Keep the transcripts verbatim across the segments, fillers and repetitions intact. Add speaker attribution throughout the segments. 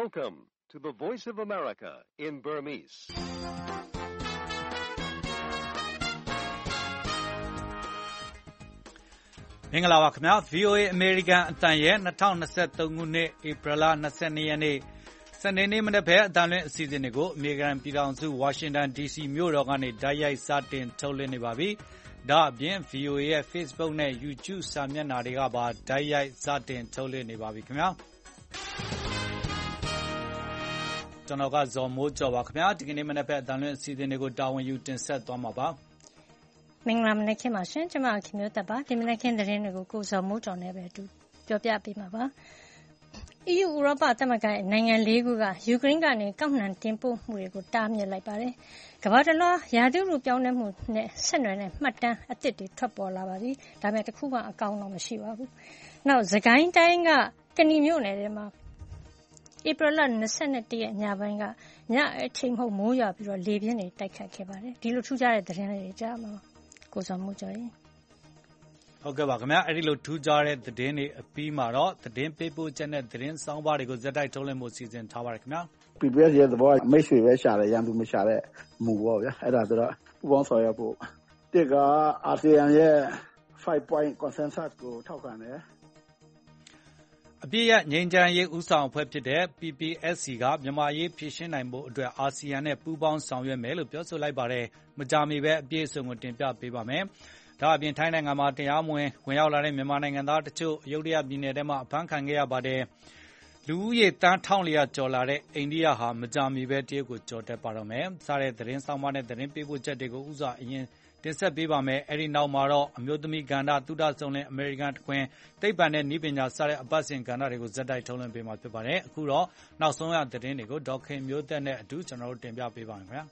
Speaker 1: Welcome to the Voice of America in Burmese.
Speaker 2: ။မင်္ဂလာပါခင်ဗျာ V O A အမေရိကန်အသံရဲ့၂၀၂၃ခုနှစ်ဧပြီလ၂၂ရက်နေ့စနေနေ့မနက်ဖက်အသံလွှင့်အစီအစဉ်တွေကိုအမေရိကန်ပြည်ထောင်စုဝါရှင်တန် ဒီစီမြို့တော်ကနေတိုက်ရိုက်စတင်ထုတ်လွှင့်နေပါပြီ။ဒါအပြင် V O A ရဲ့ Facebook နဲ့ YouTube စာမျက်နှာတွေကပါတိုက်ရိုက်စတင်ထုတ်လွှင့်နေပါပြီခင်ဗျာ။ကျွန်တော်ကဇော်မိုးကျော်ပါခင်ဗျာဒီကနေ့မနက်ဖက်အသံလွှင့်အစီအစဉ်တွေကိုတာဝန်ယူတင်ဆက်သွားမှာပါ
Speaker 3: မင်္ဂလာမနက်ခင်းပါရှင်ကျွန်မခင်မျိုးသက်ပါဒီမနက်ခင်းသတင်းတွေကိုကိုစော်မိုးကျော်နဲ့ပဲအတူပြောပြပေးမှာပါ E U ဥရောပသမဂ္ဂရဲ့နိုင်ငံလေးခုကယူကရိန်းကနေကောက်နှံတင်ပို့မှုတွေကိုတားမြစ်လိုက်ပါတယ်ကမ္ဘာတလွှားရာသီဥတုပြောင်းလဲမှုနဲ့ဆက်နွယ်တဲ့မှတ်တမ်းအသစ်တွေထွက်ပေါ်လာပါပြီဒါပေမဲ့တစ်ခုမှအကောင်းတော့မရှိပါဘူးနောက်သခိုင်းတိုင်းကကဏီမြို့နယ်ထဲမှာဧပြီလ၂၁ရက်ညပိုင်းကညအချိန်မဟုတ်မိုးရွာပြီးတော့လေပြင်းတွေတိုက်ခတ်ခဲ့ပါတယ်ဒီလိုထူးခြားတဲ့သတင်းတွေကြားမှာကိုစော်မိုးကျော်ရင်
Speaker 2: ဟုတ်ကဲ့ပါခင်ဗျာအဲ့ဒီလိုထူးခြားတဲ့သတင်းတွေအပြီးမှာတော့သတင်းပေးပို့ချက်နဲ့သတင်းစောင်းပါတွေကိုဇက်တိုက်ထုတ်လွှင့်မှုစီစဉ်ထားပါတယ်ခင်ဗျာ
Speaker 4: P B S ရဲ့သဘောမိတ်ဆွေပဲရှာတယ်ရန်သူမရှာတဲ့မူပေါ့ဗျာအဲ့ဒါဆိုတော့ပူပေါင်းဆောင်ရွက်ဖို့တစ်ကအာဆီယံရဲ့five point consensus ကိုထောက်ခံတယ်
Speaker 2: အပြည့်ရငြိမ်းချမ်းရေးဥဆောင်အဖွဲ့ဖြစ်တဲ့ P P S C ကမြန်မာရေးဖြည့်ရှင်းနိုင်ဖို့အတွက်အာဆီယံနဲ့ပူးပေါင်းဆောင်ရွက်မယ်လို့ပြောဆိုလိုက်ပါတယ်။မကြာမီပဲအပြည့်အစုံကိုတင်ပြပေးပါမယ်။ဒါအပြင်ထိုင်းနိုင်ငံမှာတရားမဝင်ဝင်ရောက်လာတဲ့မြန်မာနိုင်ငံသားတချို့အယုဒ္ဓယပြည်နယ်ထဲမှာအဖမ်းခံခဲ့ရပါတယ်။လူဦးရေတန်းထောင်လျာကျော်လာတဲ့အိန္ဒိယဟာမကြာမီပဲတရုတ်ကိုကျော်တက်ပါတော့မယ်။စားတဲ့သတင်းဆောင်မတဲ့သတင်းပေးပို့ချက်တွေကိုဥစွာအရင်တင်ဆက်ပေးပါမယ်။အဲဒီနောက်မှာတော့အမျိုးသမီးကဏ္ဍသုဒဆုံးလင်းအမေရိကန်တခွင်သိပ္ပံနဲ့နည်းပညာစတဲ့အပတ်စဉ်ကဏ္ဍတွေကိုဇက်တိုက်ထုတ်လွှင့်ပေးမှာဖြစ်ပါတယ်။အခုတော့နောက်ဆုံးရသတင်းတွေကိုဒေါက်ခင်မျိုးသက်နဲ့အတူကျွန်တော်တို့တင်ပြပေးပါမယ်ခင်ဗျာ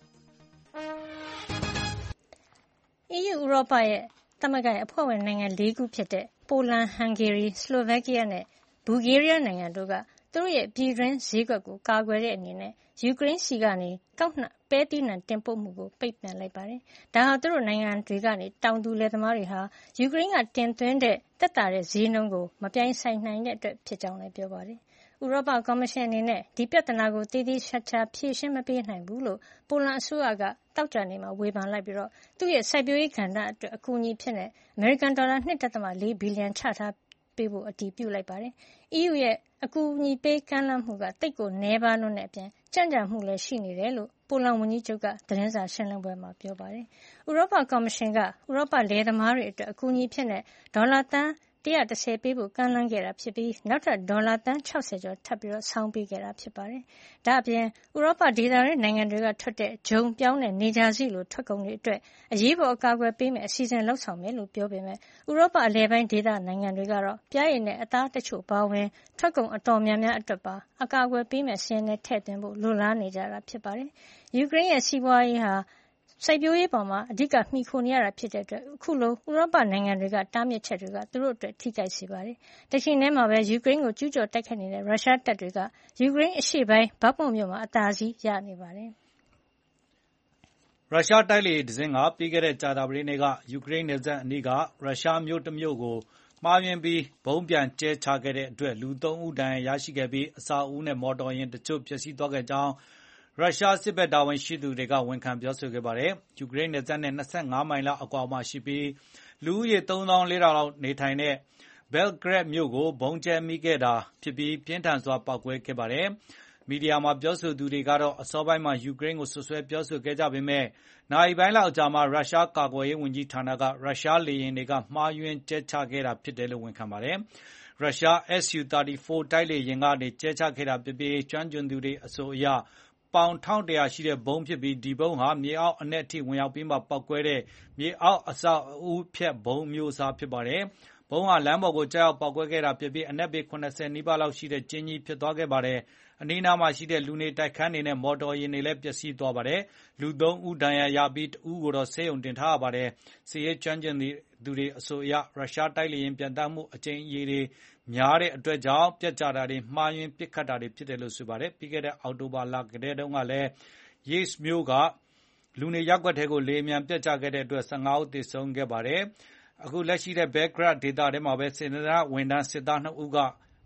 Speaker 3: ။ E U ဥရောပရဲ့သမဂ္ဂရဲ့အဖွဲ့ဝင်နိုင်ငံ၄ခုဖြစ်တဲ့ပိုလန်၊ဟန်ဂေရီ၊စလိုဗက်ကီးယားနဲ့ဘူဂေးရီးယားနိုင်ငံတို့ကသူတို့ရဲ့ပြည်တွင်းဈေးကွက်ကိုကာကွယ်တဲ့အနေနဲ့ယူကရိန်းဆီကနေကောက်နှံပဲသီးနှံတင်ပို့မှုကိုပိတ်ပင်လိုက်ပါတယ်။ဒါဟာသူတို့နိုင်ငံတွေကနေတောင်သူလယ်သမားတွေဟာယူကရိန်းကတင်သွင်းတဲ့သက်သာတဲ့ဈေးနှုန်းကိုမပြိုင်ဆိုင်နိုင်တဲ့အတွက်ဖြစ်ကြောင်းလည်းပြောပါတယ်။ဥရောပကော်မရှင်အနေနဲ့ဒီပြဿနာကိုတည်တည်ချာချာဖြေရှင်းမပေးနိုင်ဘူးလို့ပိုလန်အစိုးရကတောက်ကြနေမှာဝေဖန်လိုက်ပြီးတော့သူ့ရဲ့စိုက်ပျိုးရေးကဏ္ဍအတွက်အကူအညီဖြစ်တဲ့အမေရိကန်ဒေါ်လာ၂.၄ဘီလီယံချထားပေးဖို့အတည်ပြုလိုက်ပါတယ်။ E U ရဲ့အကူအညီပေးကမ်းလှမ်းမှုကတိတ်ကိုနှဲပါလွန်းတဲ့အပြင်ကြံ့ကြာမှုလည်းရှိနေတယ်လို့ပိုလန်ဝန်ကြီးချုပ်ကသတင်းစာရှင်းလင်းပွဲမှာပြောပါတယ်။ဥရောပကော်မရှင်ကဥရောပလယ်သမားတွေအတွက်အကူအညီဖြစ်တဲ့ဒေါ်လာသန်း၁၁၀ပေးဖို့ကမ်းလှမ်းခဲ့တာဖြစ်ပြီးနောက်ထပ်ဒေါ်လာသန်း၆၀ကျော်ထပ်ပြီးဆောင်းပေးခဲ့တာဖြစ်ပါတယ်။ဒါ့အပြင်ဥရောပဒေသတွင်းနိုင်ငံတွေကထွက်တဲ့ဂျုံပြောင်းတဲ့နေကြာစီလိုထွက်ကုန်တွေအတွက်အရေးပေါ်အကာအကွယ်ပေးမယ်အစီအစဉ်လှုပ်ဆောင်မယ်လို့ပြောပေမဲ့ဥရောပအလယ်ပိုင်းဒေသနိုင်ငံတွေကတော့ပျားရည်နဲ့အသားတချို့ပါဝင်ထွက်ကုန်အတော်များများအတွက်ပါအကာအကွယ်ပေးမယ်စီးရင်နဲ့ထည့်သွင်းဖို့လိုလားနေကြတာဖြစ်ပါတယ်။ယူကရိန်းရဲ့စီးပွားရေးဟာစိုက်ပျိုးရေးပေါ်မှာအဓိကမှီခိုနေရတာဖြစ်တဲ့အတွက်အခုလိုဥရောပနိုင်ငံတွေကတားမြစ်ချက်တွေကသူတို့အတွက်ထိခိုက်စေပါတယ်။တချိန်တည်းမှာပဲယူကရိန်းကိုကျူးကျော်တိုက်ခိုက်နေတဲ့ရုရှားတပ်တွေကယူကရိန်းအရှေ့ပိုင်းဘက်မုတ်မြို့မှာအသာစီးရနေပါတယ်
Speaker 2: ။ရုရှားတိုက်လေယာဉ်တစ်စင်းကပြီးခဲ့တဲ့ကြာသပတေးနေ့ကယူကရိန်းနယ်စပ်အနီးကရုရှားမြို့တစ်မြို့ကိုမှားယွင်းပြီးဘုံပြန်ကျဲချခဲ့တဲ့အတွက်လူသုံးဦးဒဏ်ရာရရှိခဲ့ပြီးအဆောက်အဦနဲ့မော်တော်ယာဉ်တချို့ပျက်စီးသွားခဲ့ကြောင်းရုရှားစစ်ဘက်တာဝန်ရှိသူတွေကဝန်ခံပြောဆိုခဲ့ပါတယ်။ယူကရိန်းနယ်စပ်နဲ့၂၅မိုင်လောက်အကွာမှာရှိပြီးလူဦးရေသုံးသောင်းလေးထောင်လောက်နေထိုင်တဲ့ဘဲလ်ဂရက်မြို့ကိုဘုံကျဲမိခဲ့တာဖြစ်ပြီးပြင်းထန်စွာပောက်ကွဲခဲ့ပါတယ်။မီဒီယာမှာပြောဆိုသူတွေကတော့အစောပိုင်းမှာယူကရိန်းကိုဆွဆွဲပြောဆိုခဲ့ကြပေမဲ့နာရီပိုင်းလောက်အကြာမှာရုရှားကာကွယ်ရေးဝန်ကြီးဌာနကရုရှားလေယာဉ်တွေကမှားယွင်းကျဲချခဲ့တာဖြစ်တယ်လို့ဝန်ခံပါတယ်။ရုရှား S U သirty four တိုက်လေယာဉ်ကနေကျဲချခဲ့တာဖြစ်ပြီးကျွမ်းကျင်သူတွေအဆိုအရပေါင်တစ်ထောင်ရှိတဲ့ဘုံဖြစ်ပြီးဒီဘုံဟာမြေအောက်အနက်ထိဝင်ရောက်ပြီးမှပောက်ကွဲတဲ့မြေအောက်အဆောက်အဦဖြတ်ဘုံမျိုးစားဖြစ်ပါတယ်။ဘုံဟာလမ်းပေါ်ကိုကြောက်ရောက်ပောက်ကွဲခဲ့တာဖြစ်ပြီးအနက်ပေ၇၀နီးပါးလောက်ရှိတဲ့ကျင်းကြီးဖြစ်သွားခဲ့ပါတယ်။အနီးနားမှာရှိတဲ့လူနေတိုက်ခန်းတွေနဲ့မော်တော်ယာဉ်တွေလည်းပျက်စီးသွားပါတယ်။လူသုံးဦးဒဏ်ရာရပြီးတဦးကိုတော့ဆေးရုံတင်ထားရပါတယ်။စစ်ရေးကျွမ်းကျင်သူတွေအဆိုအရရုရှားတိုက်လေယာဉ်ပြန်တမ်းမှုအကြိမ်ရေတွေများတဲ့အတွက်ကြောင့်ပြက်ကျတာတွေမှားယွင်းပစ်ခတ်တာတွေဖြစ်တယ်လို့ဆိုပါတယ်။ပြီးခဲ့တဲ့အောက်တိုဘာလကတည်းကလည်း Yeysk မြို့ကလူနေရပ်ကွက်ထဲကိုလေယာဉ်မြန်ပြက်ကျခဲ့တဲ့အတွက်၁၅ဦးသေဆုံးခဲ့ပါတယ်။အခုလက်ရှိတဲ့ဘဲလ်ဂရက်ဒေသထဲမှာပဲစေတနာ့ဝန်ထမ်းစစ်သားနှစ်ဦးကရု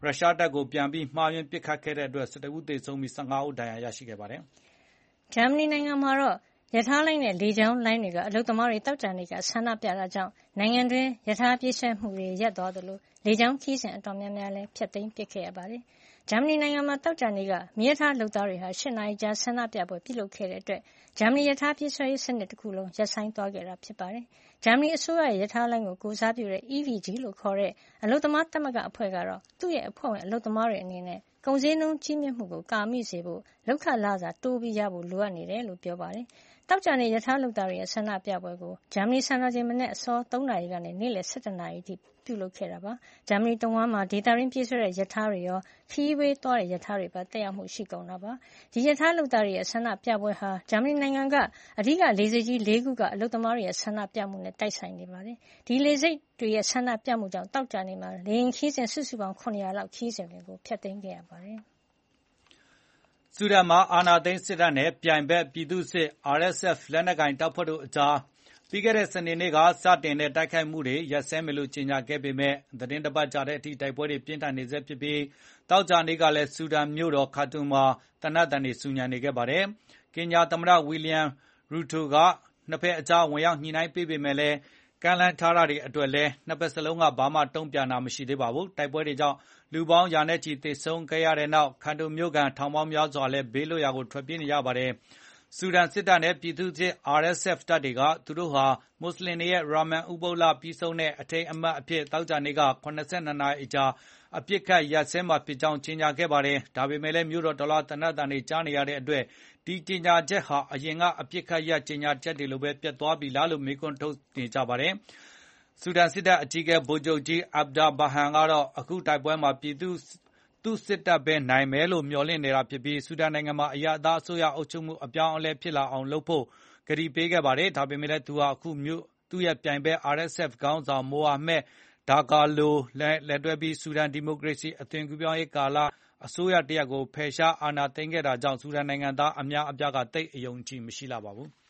Speaker 2: ရုရှားတပ်ကိုပြန်ပြီးမှားယွင်းပစ်ခတ်ခဲ့တဲ့အတွက်၁၁ဦးသေဆုံးပြီး၁၅ဦးဒဏ်ရာရရှိခဲ့ပါတယ်
Speaker 3: ။ဂျာမနီနိုင်ငံမှာတော့ရထားလိုင်းနဲ့လေကြောင်းလိုင်းတွေကအလုပ်သမားတွေသောကြာနေ့ကဆန္ဒပြတာကြောင့်နိုင်ငံတွင်းရထားပြေးဆွဲမှုတွေရပ်သွားသလိုလေကြောင်းခရီးစဉ်အတော်များများလည်းဖျက်သိမ်းပစ်ခဲ့ရပါတယ်။ဂျာမနီနိုင်ငံမှာသောကြာနေ့ကမီးရထားလုပ်သားတွေဟာ၈နာရီကြာဆန္ဒပြပွဲပြုလုပ်ခဲ့တဲ့အတွက်ဂျာမနီရထားပြေးဆွဲရေးစနစ်တစ်ခုလုံးရပ်ဆိုင်းသွားခဲ့တာဖြစ်ပါတယ်။ဂျာမနီအစိုးရရဲ့ရထားလိုင်းကိုကိုစားပြုတဲ့ E V G လို့ခေါ်တဲ့အလုပ်သမားသမဂ္ဂအဖွဲ့ကတော့သူ့ရဲ့အဖွဲ့ဝင်အလုပ်သမားတွေအနေနဲ့ကုန်စည်နှုန်းကြီးမြင့်မှုကိုကာမိစေဖို့လုပ်ခလစာတိုးပြီးရဖို့လိုအပ်နေတယ်လို့ပြောပါတယ်။သောကြာနေ့ရထားလုပ်သားတွေရဲ့ဆန္ဒပြပွဲကိုဂျာမနီစံတော်ချိန်မနက်အစော၃နာရီကနေနေ့လယ်၁၁နာရီအထိပြုလုပ်ခဲ့တာပါ။ဂျာမနီတဝန်းမှာဒေသရင်းပြေးဆွဲတဲ့ရထားတွေရောခရီးဝေးသွားတဲ့ရထားတွေပါတက်ရောက်မှုရှိကုန်တာပါ။ဒီရထားလုပ်သားတွေရဲ့ဆန္ဒပြပွဲဟာဂျာမနီနိုင်ငံကအဓိကလေဆိပ်ကြီး၄ခုကအလုပ်သမားတွေရဲ့ဆန္ဒပြမှုနဲ့တိုက်ဆိုင်နေပါတယ်။ဒီလေဆိပ်တွေရဲ့ဆန္ဒပြမှုကြောင့်သောကြာနေ့မှာလေယာဉ်ခရီးစဉ်စုစုပေါင်း၇၀၀လောက်ခရီးစဉ်တွေကိုဖျက်သိမ်းခဲ့ရပါတယ်။
Speaker 2: ဆူဒန်မှာအာဏာသိမ်းစစ်တပ်နဲ့ပြိုင်ဘက်ပြည်သူ့စစ် R S F လက်နက်ကိုင်တပ်ဖွဲ့တို့အကြားပြီးခဲ့တဲ့စနေနေ့ကစတင်တဲ့တိုက်ခိုက်မှုတွေရပ်စဲမယ်လို့ကြေညာခဲ့ပေမဲ့သတင်းတပတ်ကြာတဲ့အထိတိုက်ပွဲတွေပြင်းထန်နေဆဲဖြစ်ပြီးတောက်ကြနေ့ကလည်းဆူဒန်မြို့တော်ခါတူမှာတနတ်တန်တွေဆူညံနေခဲ့ပါတယ်။ကင်ညာသမ္မတဝီလျံရူတိုကနှစ်ဖက်အကြားဝင်ရောက်ညှိနှိုင်းပေးပေမဲ့လည်းကမ်းလှမ်းထားတာတွေအတွက်လည်းနှစ်ဖက်စလုံးကဘာမှတုံ့ပြန်တာမရှိသေးပါဘူး။တိုက်ပွဲတွေကြောင့်လူပေါင်းရာနဲ့ချီသေဆုံးခဲ့ရတဲ့နောက်ခါတူမြို့ကန်ထောင်ပေါင်းများစွာလည်းဘေးလွတ်ရာကိုထွက်ပြေးနေရပါတယ်။ဆူဒန်စစ်တပ်နဲ့ပြည်သူ့စစ် R S F တပ်တွေကသူတို့ဟာမွတ်စလင်တွေရဲ့ရာမန်ဥပုသ်လပြီးဆုံးတဲ့အထိမ်းအမှတ်အဖြစ်သောကြာနေ့က၇၂နာရီကြာအပစ်အခတ်ရပ်စဲမှာဖြစ်ကြောင်းကြေညာခဲ့ပါတယ်။ဒါပေမဲ့လည်းမြို့တော်တလွှားသေနတ်သံတွေကြားနေရတဲ့အတွက်ဒီကြေညာချက်ဟာအရင်ကအပစ်အခတ်ရပ်ကြေညာချက်တွေလိုပဲပြတ်သွားပြီလားလို့မေးခွန်းထုတ်နေကြပါတယ်။ဆူဒန်စစ်တပ်အကြီးအကဲဗိုလ်ချုပ်ကြီးအဗ်ဒါဘဟန်ကတော့အခုတိုက်ပွဲမှာပြည်သူသူ့စစ်တပ်ပဲနိုင်မယ်လို့မျှော်လင့်နေတာဖြစ်ပြီးဆူဒန်နိုင်ငံမှာအရသာအစိုးရအုပ်ချုပ်မှုအပြောင်းအလဲဖြစ်လာအောင်လုပ်ဖို့ကတိပေးခဲ့ပါတယ်။ဒါပေမဲ့လည်းသူဟာအခုမြို့သူ့ရဲ့ပြိုင်ဘက် R S F ခေါင်းဆောင်မိုဟာမက်ဒါဂါလိုလက်လက်တွဲပြီးဆူဒန်ဒီမိုကရေစီအသွင်ကူးပြောင်းရေးကာလအစိုးရတရက်ကိုဖယ်ရှားအာဏာသိမ်းခဲ့တာကြောင့်ဆူဒန်နိုင်ငံသားအများအပြားကတိတ်အယုံကြည်မရှိလာပါဘူး။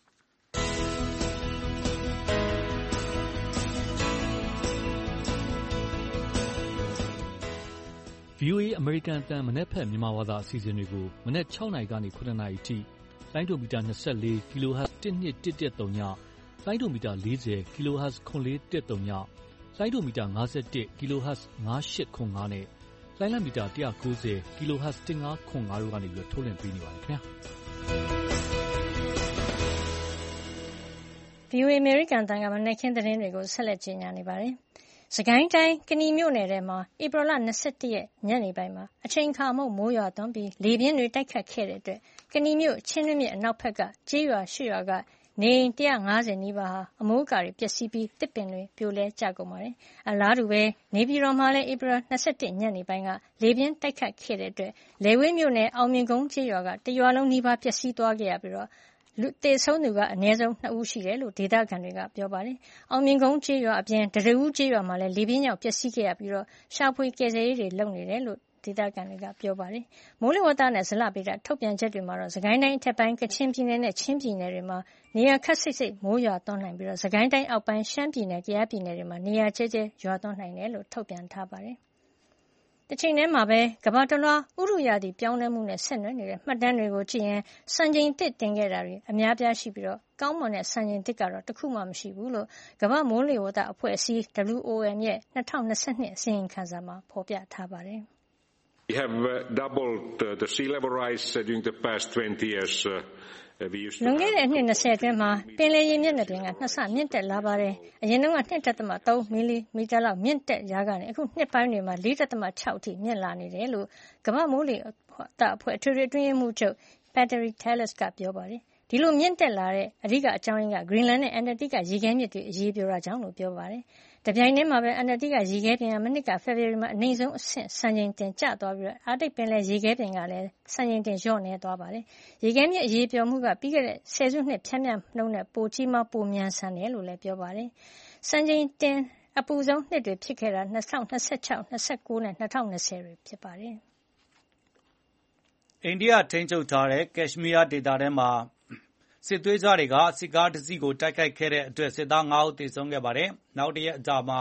Speaker 5: V O A အမေရိကန်အသံမနက်ဖြန်မြန်မာဘာသာအစီအစဉ်တွေကိုမနက်၆နာရီကနေ၇နာရီထိလိုင်းဒိုမီတာ၂၄ kHz တစ်နှစ်တစ်တစ်သုံးညလိုင်းဒိုမီတာ၄၀ kHz ခွန်လေးတစ်သုံးညလိုင်းဒိုမီတာ၅၁ kHz ၅၈ခွန်၅နဲ့လိုင်းလမီတာ၁၉၀ kHz တစ်၅ခွန်၅တို့ကနေပြီးထုတ်လွှင့်ပေးနေပါတယ်ခင်ဗျာ။
Speaker 3: V O A အမေရိကန်အသံကမနက်ခင်းသတင်းတွေကိုဆက်လက်ကြီးညာနေပါတယ်။စကိုင်းတိုင်းကနီမြို့နယ်ထဲမှာဧပြီလ၂၁ရက်ညနေပိုင်းမှာအချိန်အခါမဟုတ်မိုးရွာသွန်းပြီးလေပြင်းတွေတိုက်ခတ်ခဲ့တဲ့အတွက်ကနီမြို့ချင်းတွင်းမြစ်အနောက်ဘက်ကကျေးရွာရှစ်ရွာကနေအိမ်၁၅၀နီးပါးဟာအမိုးအကာတွေပျက်စီးပြီးသစ်ပင်တွေပြိုလဲကျကုန်ပါတယ်။အလားတူပဲနေပြည်တော်မှာလည်းဧပြီလ၂၁ညနေပိုင်းကလေပြင်းတိုက်ခတ်ခဲ့တဲ့အတွက်လယ်ဝေးမြို့နယ်အောင်မြင်ကုန်းကျေးရွာကတရွာလုံးနီးပါးပျက်စီးသွားခဲ့ရပြီးတော့လူသေဆုံးသူကအနည်းဆုံးနှစ်ဦးရှိတယ်လို့ဒေသခံတွေကပြောပါတယ်။အောင်မြင်ကုန်းကျေးရွာအပြင်တရဦးကျေးရွာမှာလည်းလေပြင်းကြောင့်ပျက်စီးခဲ့ရပြီးတော့ရှာဖွေကယ်ဆယ်ရေးတွေလုပ်နေတယ်လို့ဒေသခံတွေကပြောပါတယ်။မိုးလေဝသနဲ့ဇလဗေဒထုတ်ပြန်ချက်တွေမှာတော့စကိုင်းတိုင်းအထက်ပိုင်းကချင်ပြည်နယ်နဲ့ချင်းပြည်နယ်တွေမှာနေရာခပ်စိတ်စိတ်မိုးရွာသွန်းနိုင်ပြီးတော့စကိုင်းတိုင်းအောက်ပိုင်းရှမ်းပြည်နယ်၊ကယားပြည်နယ်တွေမှာနေရာကျဲကျဲရွာသွန်းနိုင်တယ်လို့ထုတ်ပြန်ထားပါတယ်။တချိန်တည်းမှာပဲကမ္ဘာတလွှားဥတုရာသီပြောင်းလဲမှုနဲ့ဆက်နွယ်နေတဲ့မှတ်တမ်းတွေကိုကြည့်ရင်စံချိန်သစ်တင်ခဲ့တာတွေအများအပြားရှိပြီးတော့ကောင်းမွန်တဲ့စံချိန်သစ်ကတော့တခုမှမရှိဘူးလို့ကမ္ဘာမိုးလေဝသအဖွဲ့အစည်း W O M ရဲ့၂၀၂၂အစီရင်ခံစာမှာဖော်ပြထားပါတယ်။
Speaker 6: We have doubled the sea level rise during the past twenty years.
Speaker 3: လွန်ခဲ့တဲ့အနှစ်၂၀အတွင်းမှာပင်လယ်ရေမျက်နှာပြင်ကနှစ်ဆမြင့်တက်လာပါတယ်။အရင်တုန်းက၂.၃မီလီမီတာလောက်မြင့်တက်ရာကနေအခုနှစ်ပိုင်းတွေမှာ၄.၆အထိမြင့်လာနေတယ်လို့ကမ္ဘာမိုးလေဝသအဖွဲ့အထွေထွေအတွင်းရေးမှူးချုပ် Patry Tallis ကပြောပါတယ်။ဒီလိုမြင့်တက်လာတဲ့အဓိကအကြောင်းရင်းက Greenland နဲ့ Antarctica ရေခဲမြစ်တွေအရေးပြိုတာကြောင့်လို့ပြောပါတယ်။တပြိုင်တည်းမှာပဲ Antarctica ရေခဲပြင်ဟာမနှစ်ကဖေဖေါ်ဝါရီမှာအနိမ့်ဆုံးအဆင့်စံချိန်တင်ကျသွားပြီးအာတိတ်ပင်လယ်ရေခဲပြင်ကလည်းစံချိန်တင်လျော့နည်းသွားပါတယ်။ရေခဲမြစ်အရေးပျော်မှုကပြီးခဲ့တဲ့ဆယ်စုနှစ်ဖြတ်မြတ်နှုန်းနဲ့ပိုကြီးမားပိုမြန်ဆန်တယ်လို့လည်းပြောပါတယ်။စံချိန်တင်အပူဆုံးနှစ်တွေဖြစ်ခဲ့တာ၂၀၂၆ ၂၀၁၉နဲ့၂၀၂၀တွေဖြစ်ပါတယ်
Speaker 2: ။အိန္ဒိယထိန်းချုပ်ထားတဲ့ကက်ရှ်မီးယားဒေသထဲမှာစစ်သွေးကြွတွေကစစ်ကားတစ်စီးကိုတိုက်ခိုက်ခဲ့တဲ့အတွက်စစ်သား၅ဦးသေဆုံးခဲ့ပါတယ်။နောက်တရက်အကြာမှာ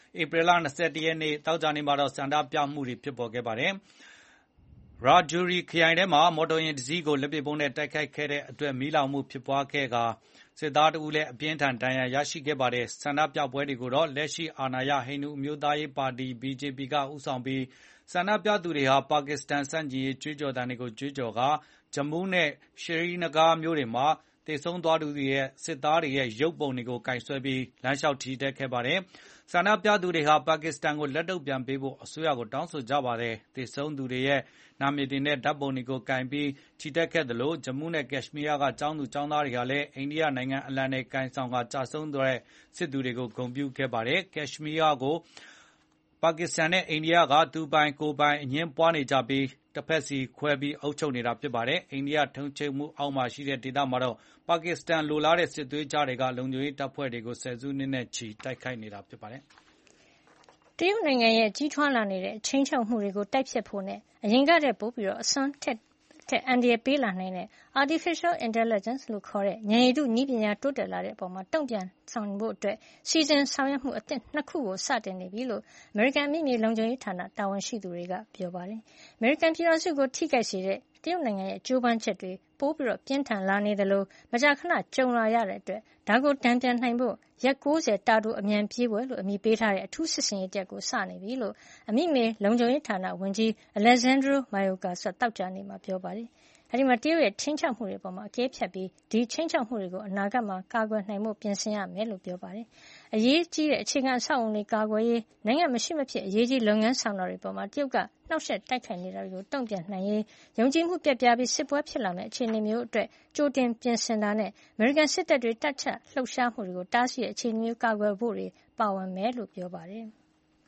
Speaker 2: ဧပြီလ ၂၁ ရက်နေ့သောကြာနေ့မှာတော့ဆန္ဒပြမှုတွေဖြစ်ပေါ်ခဲ့ပါတယ်။ ရာဂျူရီခရိုင်ထဲမှာမော်တော်ယာဉ်တစ်စီးကိုလက်ပစ်ဗုံးနဲ့တိုက်ခိုက်ခဲ့တဲ့အတွက်မီးလောင်မှုဖြစ်ပွားခဲ့ကာစစ်သားတဦးလည်းအပြင်းထန်ဒဏ်ရာရရှိခဲ့ပါတယ်။ ဆန္ဒပြပွဲတွေကိုတော့လက်ရှိအာဏာရဟိန္ဒူအမျိုးသားရေးပါတီ B J P ကဦးဆောင်ပြီးဆန္ဒပြသူတွေဟာပါကစ္စတန်ဆန့်ကျင်ရေးကြွေးကြော်သံတွေကိုကြွေးကြော်ကာဂျမူးနဲ့ ရှရီနဂါမြို့တွေမှာသေဆုံးသွားသူတွေရဲ့စစ်သားတွေရဲ့ရုပ်ပုံတွေကိုကိုင်ဆွဲပြီးလမ်းလျှောက်ချီတက်ခဲ့ပါတယ်။ ဆန္ဒပြသူတွေဟာပါကစ္စတန်ကိုလက်တုံ့ပြန်ပေးဖို့အစိုးရကိုတောင်းဆိုကြပါတယ်။ သေဆုံးသူတွေရဲ့နာမည်တွေနဲ့ဓာတ်ပုံတွေကိုကိုင်ပြီးချီတက်ခဲ့သလိုဂျမူးနဲ့ကက်ရှ်မီးယားကကျောင်းသူကျောင်းသားတွေကလည်းအိန္ဒိယနိုင်ငံအလံတွေကိုင်ဆောင်ကာကျဆုံးသွားတဲ့စစ်သူတွေကိုဂုဏ်ပြုခဲ့ပါတယ်။ ကက်ရှ်မီးယားကိုပါကစ္စတန်နဲ့အိန္ဒိယကသူပိုင်ကိုယ်ပိုင်အငြင်းပွားနေကြပြီးတဘက်စီခွဲပြီးအုပ်ချုပ်နေတာဖြစ်ပါတယ်။ အိန္ဒိယထိန်းချုပ်မှုအောက်မှာရှိတဲ့ဒေသမှာတော့ပါကစ္စတန်လိုလားတဲ့စစ်သွေးကြွတွေကလုံခြုံရေးတပ်ဖွဲ့တွေကိုဆယ်စုနှစ်နဲ့ချီတိုက်ခိုက်နေတာဖြစ်ပါတယ်
Speaker 3: ။တရုတ်နိုင်ငံရဲ့ကြီးထွားလာနေတဲ့ခြိမ်းခြောက်မှုတွေကိုတိုက်ဖျက်ဖို့နဲ့အရင်ကတည်းကပိုပြီးအစွမ်းထက်အန္တရာယ်ပေးလာနိုင်တဲ့ artificial intelligence လို့ခေါ်တဲ့ဉာဏ်ရည်တုနည်းပညာတိုးတက်လာတဲ့အပေါ်တုံ့ပြန်ဆောင်ဖို့စီစဉ်ဆောင်ရွက်မှုအသစ်နှစ်ခုကိုစတင်နေပြီလို့အမေရိကန်အမိမြေလုံခြုံရေးဌာနတာဝန်ရှိသူတွေကပြောပါတယ်။အမေရိကန်ပြည်ထောင်စုကိုထိခိုက်စေတဲ့တရုတ်နိုင်ငံရဲ့ကြိုးပမ်းချက်တွေပိုပြီးပြင်းထန်လာနေသလိုမကြာခဏကြုံလာရတဲ့အတွက်ဒါကိုတန်ပြန်နိုင်ဖို့ရက်၉၀တာတိုအမြန်ပြေးပွဲလို့အမည်ပေးထားတဲ့အထူးစစ်ဆင်ရေးတရပ်ကိုစနေပြီလို့အမိမြေလုံခြုံရေးဌာနဝန်ကြီး Alejandro Mayorkas ကသောကြာနေ့မှာပြောပါတယ်။အဲဒီမှာတရုတ်ရဲ့ခြိမ်းခြောက်မှုတွေအပေါ်အကဲဖြတ်ပြီးဒီခြိမ်းခြောက်မှုတွေကိုအနာဂတ်မှာကာကွယ်နိုင်ဖို့ပြင်ဆင်ရမယ်လို့ပြောပါတယ်။အရေးကြီးတဲ့အခြေခံအဆောက်အအုံတွေကာကွယ်ရေးနိုင်ငံမရှိမဖြစ်အရေးကြီးလုပ်ငန်းဆောင်တာတွေအပေါ်တရုတ်ကနှောက်ယှက်တိုက်ခိုက်နေတာတွေကိုတုံ့ပြန်နိုင်ရေးယုံကြည်မှုပျက်ပြားပြီးစစ်ပွဲဖြစ်လာမယ့်အခြေအနေမျိုးအတွက်ကြိုတင်ပြင်ဆင်တာနဲ့အမေရိကန်စစ်တပ်တွေတပ်ချလှုပ်ရှားမှုတွေကိုတားဆီးတဲ့အခြေအနေမျိုးကာကွယ်ဖို့တွေပါဝင်မယ်လို့ပြောပါတယ်။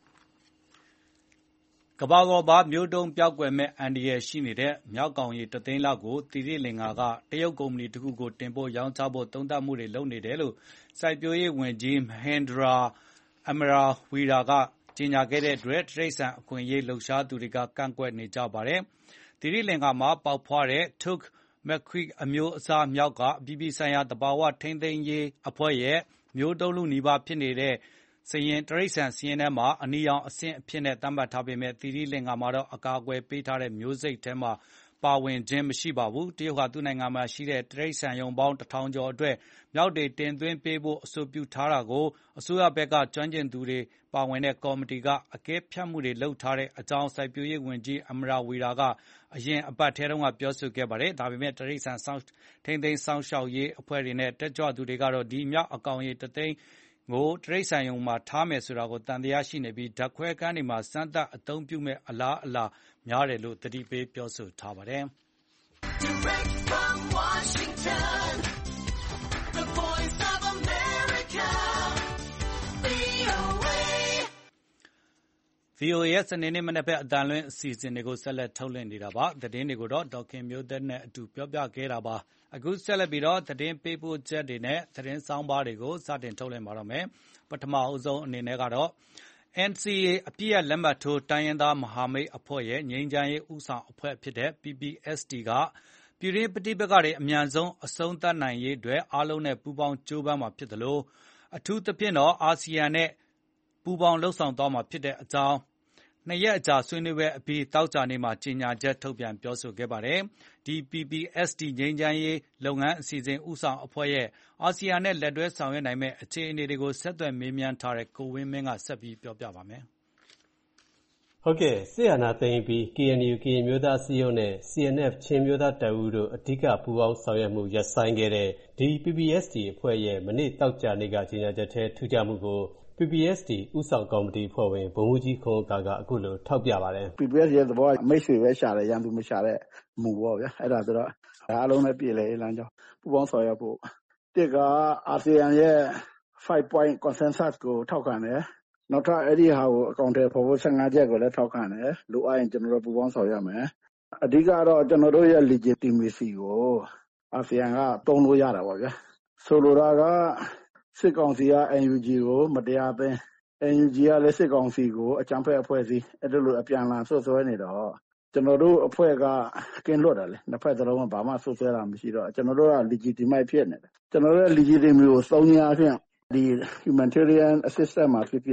Speaker 2: ကမ္ဘာပေါ်မှာမျိုးတုန်းပျောက်ကွယ်မဲ့အန္တရာယ်ရှိနေတဲ့မျောက်ကောင်ရေတသိန်းလောက်ကိုသီရိလင်္ကာကတရုတ်ကုမ္ပဏီတစ်ခုကိုတင်ပို့ရောင်းချဖို့သုံးသပ်မှုတွေလုပ်နေတယ်လို့စိုက်ပျိုးရေးဝန်ကြီး Mahendra Amarawila ကကြေညာခဲ့တဲ့အတွက်တိရစ္ဆာန်အခွင့်အရေးလှုပ်ရှားသူတွေကကန့်ကွက်နေကြပါတယ်။ သီရိလင်္ကာမှာပေါက်ဖွားတဲ့ Tux Maquis အမျိုးအစားမျောက်ကအပြည်ပြည်ဆိုင်ရာသဘာဝထိန်းသိမ်းရေးအဖွဲ့ရဲ့မျိုးတုန်းလုနီးပါးဖြစ်နေတဲ့တိရစ္ဆာန်စာရင်းထဲမှာအနီရောင်အဆင့်အဖြစ်သတ်မှတ်ထားပေမယ့်သီရိလင်္ကာမှာတော့အကာအကွယ်ပေးထားတဲ့မျိုးစိတ်ထဲမှာပါဝင်ခြင်းမရှိပါဘူး။ တရုတ်ဟာသူ့နိုင်ငံမှာရှိတဲ့တိရစ္ဆာန်ရုံပေါင်းတထောင်ကျော်အတွက်မျောက်တွေတင်သွင်းပေးဖို့အဆိုပြုထားတာကိုအစိုးရဘက်ကကျွမ်းကျင်သူတွေပါဝင်တဲ့ကော်မတီကအကဲဖြတ်မှုတွေလုပ်ထားတဲ့အကြောင်းစိုက်ပျိုးရေးဝန်ကြီး Amarawila ကအရင်အပတ်ထဲတုန်းကပြောဆိုခဲ့ပါတယ်။ ဒါပေမယ့်တိရစ္ဆာန်ထိန်းသိမ်းစောင့်ရှောက်ရေးအဖွဲ့တွေနဲ့တက်ကြွသူတွေကတော့ဒီမျောက်အကောင်ရေတသိန်းကိုတိရစ္ဆာန်ရုံမှာထားမယ်ဆိုတာကိုသံသယရှိနေပြီးဓာတ်ခွဲခန်းတွေမှာစမ်းသပ်အသုံးပြုမယ့်အလားအလာများတယ်လို့သတိပေးပြောဆိုထားပါတယ်။ VOA ရဲ့စနေနေ့မနက်ဖက်အသံလွှင့်အစီအစဉ်တွေကိုဆက်လက်ထုတ်လွှင့်နေတာပါ။သတင်းတွေကိုတော့ဒေါ်ခင်မျိုးသက်နဲ့အတူပြောပြခဲ့တာပါ။အခုဆက်လက်ပြီးသတင်းပေးပို့ချက်တွေနဲ့သတင်းဆောင်းပါးတွေကိုစတင်ထုတ်လွှင့်ပါတော့မယ်။ပထမအဆုံးအနေနဲ့ကတော့ N C A အပစ်ရပ်လက်မှတ်ထိုးတိုင်းရင်းသားမဟာမိတ်အဖွဲ့ရဲ့ငြိမ်းချမ်းရေးဦးဆောင်အဖွဲ့ဖြစ်တဲ့ P P S D ကပြည်တွင်းပဋိပက္ခတွေအမြန်ဆုံးအဆုံးသတ်နိုင်ရေးအတွက်အားလုံးနဲ့ပူးပေါင်းကြိုးပမ်းမှာဖြစ်သလိုအထူးသဖြင့်အာဆီယံနဲ့ပူးပေါင်းလုပ်ဆောင်သွားမှာဖြစ်တဲ့အကြောင်းနှစ်ရက်ကြာဆွေးနွေးပွဲအပြီးသောကြာနေ့မှာကြေညာချက်ထုတ်ပြန်ပြောဆိုခဲ့ပါတယ်။ ဒီ P P S D ငြိမ်းချမ်းရေးလုပ်ငန်းအစီအစဉ်ဦးဆောင်အဖွဲ့ရဲ့အာဆီယံနဲ့လက်တွဲဆောင်ရွက်နိုင်မယ့်အခြေအနေတွေကိုဆက်သွယ်မေးမြန်းထားတဲ့ကိုဝင်းမင်းကဆက်ပြီးပြောပြပါမယ်
Speaker 7: ။ဟုတ်ကဲ့စစ်အာဏာသိမ်းပြီး K N U ကရင်မျိုးသားအစည်းအရုံးနဲ့ C N F ချင်းမျိုးသားတပ်ဦးတို့အဓိကပူးပေါင်းဆောင်ရွက်မှုရပ်ဆိုင်းခဲ့တဲ့ဒီ P P S D အဖွဲ့ရဲ့မနေ့သောကြာနေ့ကကြေညာချက်ထဲထူးခြားမှုကို P P S D ဦးဆောင်ကော်မတီအဖွဲ့ဝင်ဗိုလ်မှူးကြီးခွန်ဥက္ကာကအခုလိုထောက်ပြပါတယ်
Speaker 4: ။ P P S D ရဲ့သဘောကမိတ်ဆွေပဲရှာတယ်ရန်သူမရှာတဲ့မူပေါ့ဗျာအဲ့ဒါဆိုတော့အားလုံးနဲ့ပြည်လေလမ်းကြောင်းပူးပေါင်းဆောင်ရွက်ဖို့တစ်ကအာဆီယံရဲ့ five point consensus ကိုထောက်ခံတယ်နောက်ထပ်အဲ့ဒီဟာကိုအကောင့်ထဲပေါ်ဖို့fifteenချက်ကိုလည်းထောက်ခံတယ်လိုအပ်ရင်ကျွန်တော်တို့ပူးပေါင်းဆောင်ရွက်မယ်အဓိကတော့ကျွန်တော်တို့ရဲ့ legitimacy ကိုအာဆီယံကတုံးလို့ရတာပေါ့ဗျာဆိုလိုတာကစစ်ကောင်စီက N U G ကိုမတရားသိမ်း N U G ကလည်းစစ်ကောင်စီကိုအကြမ်းဖက်အဖွဲ့အစည်းအဲ့လိုလိုအပြန်အလှန်ဆွဆွဲနေတော့ကျွန်တော်တို့အဖွဲ့ကကင်းလွတ်တယ်လေနှစ်ဖက်စလုံးကဘာမှဆွဆွဲတာမရှိတော့ကျွန်တော်တို့က legitimate ဖြစ်နေတယ်ကျွန်တော်တို့ရဲ့ legitimate ကိုသုံးရဖြင့်ဒီ humanitarian assistance မှာဖြစ်ဖြစ်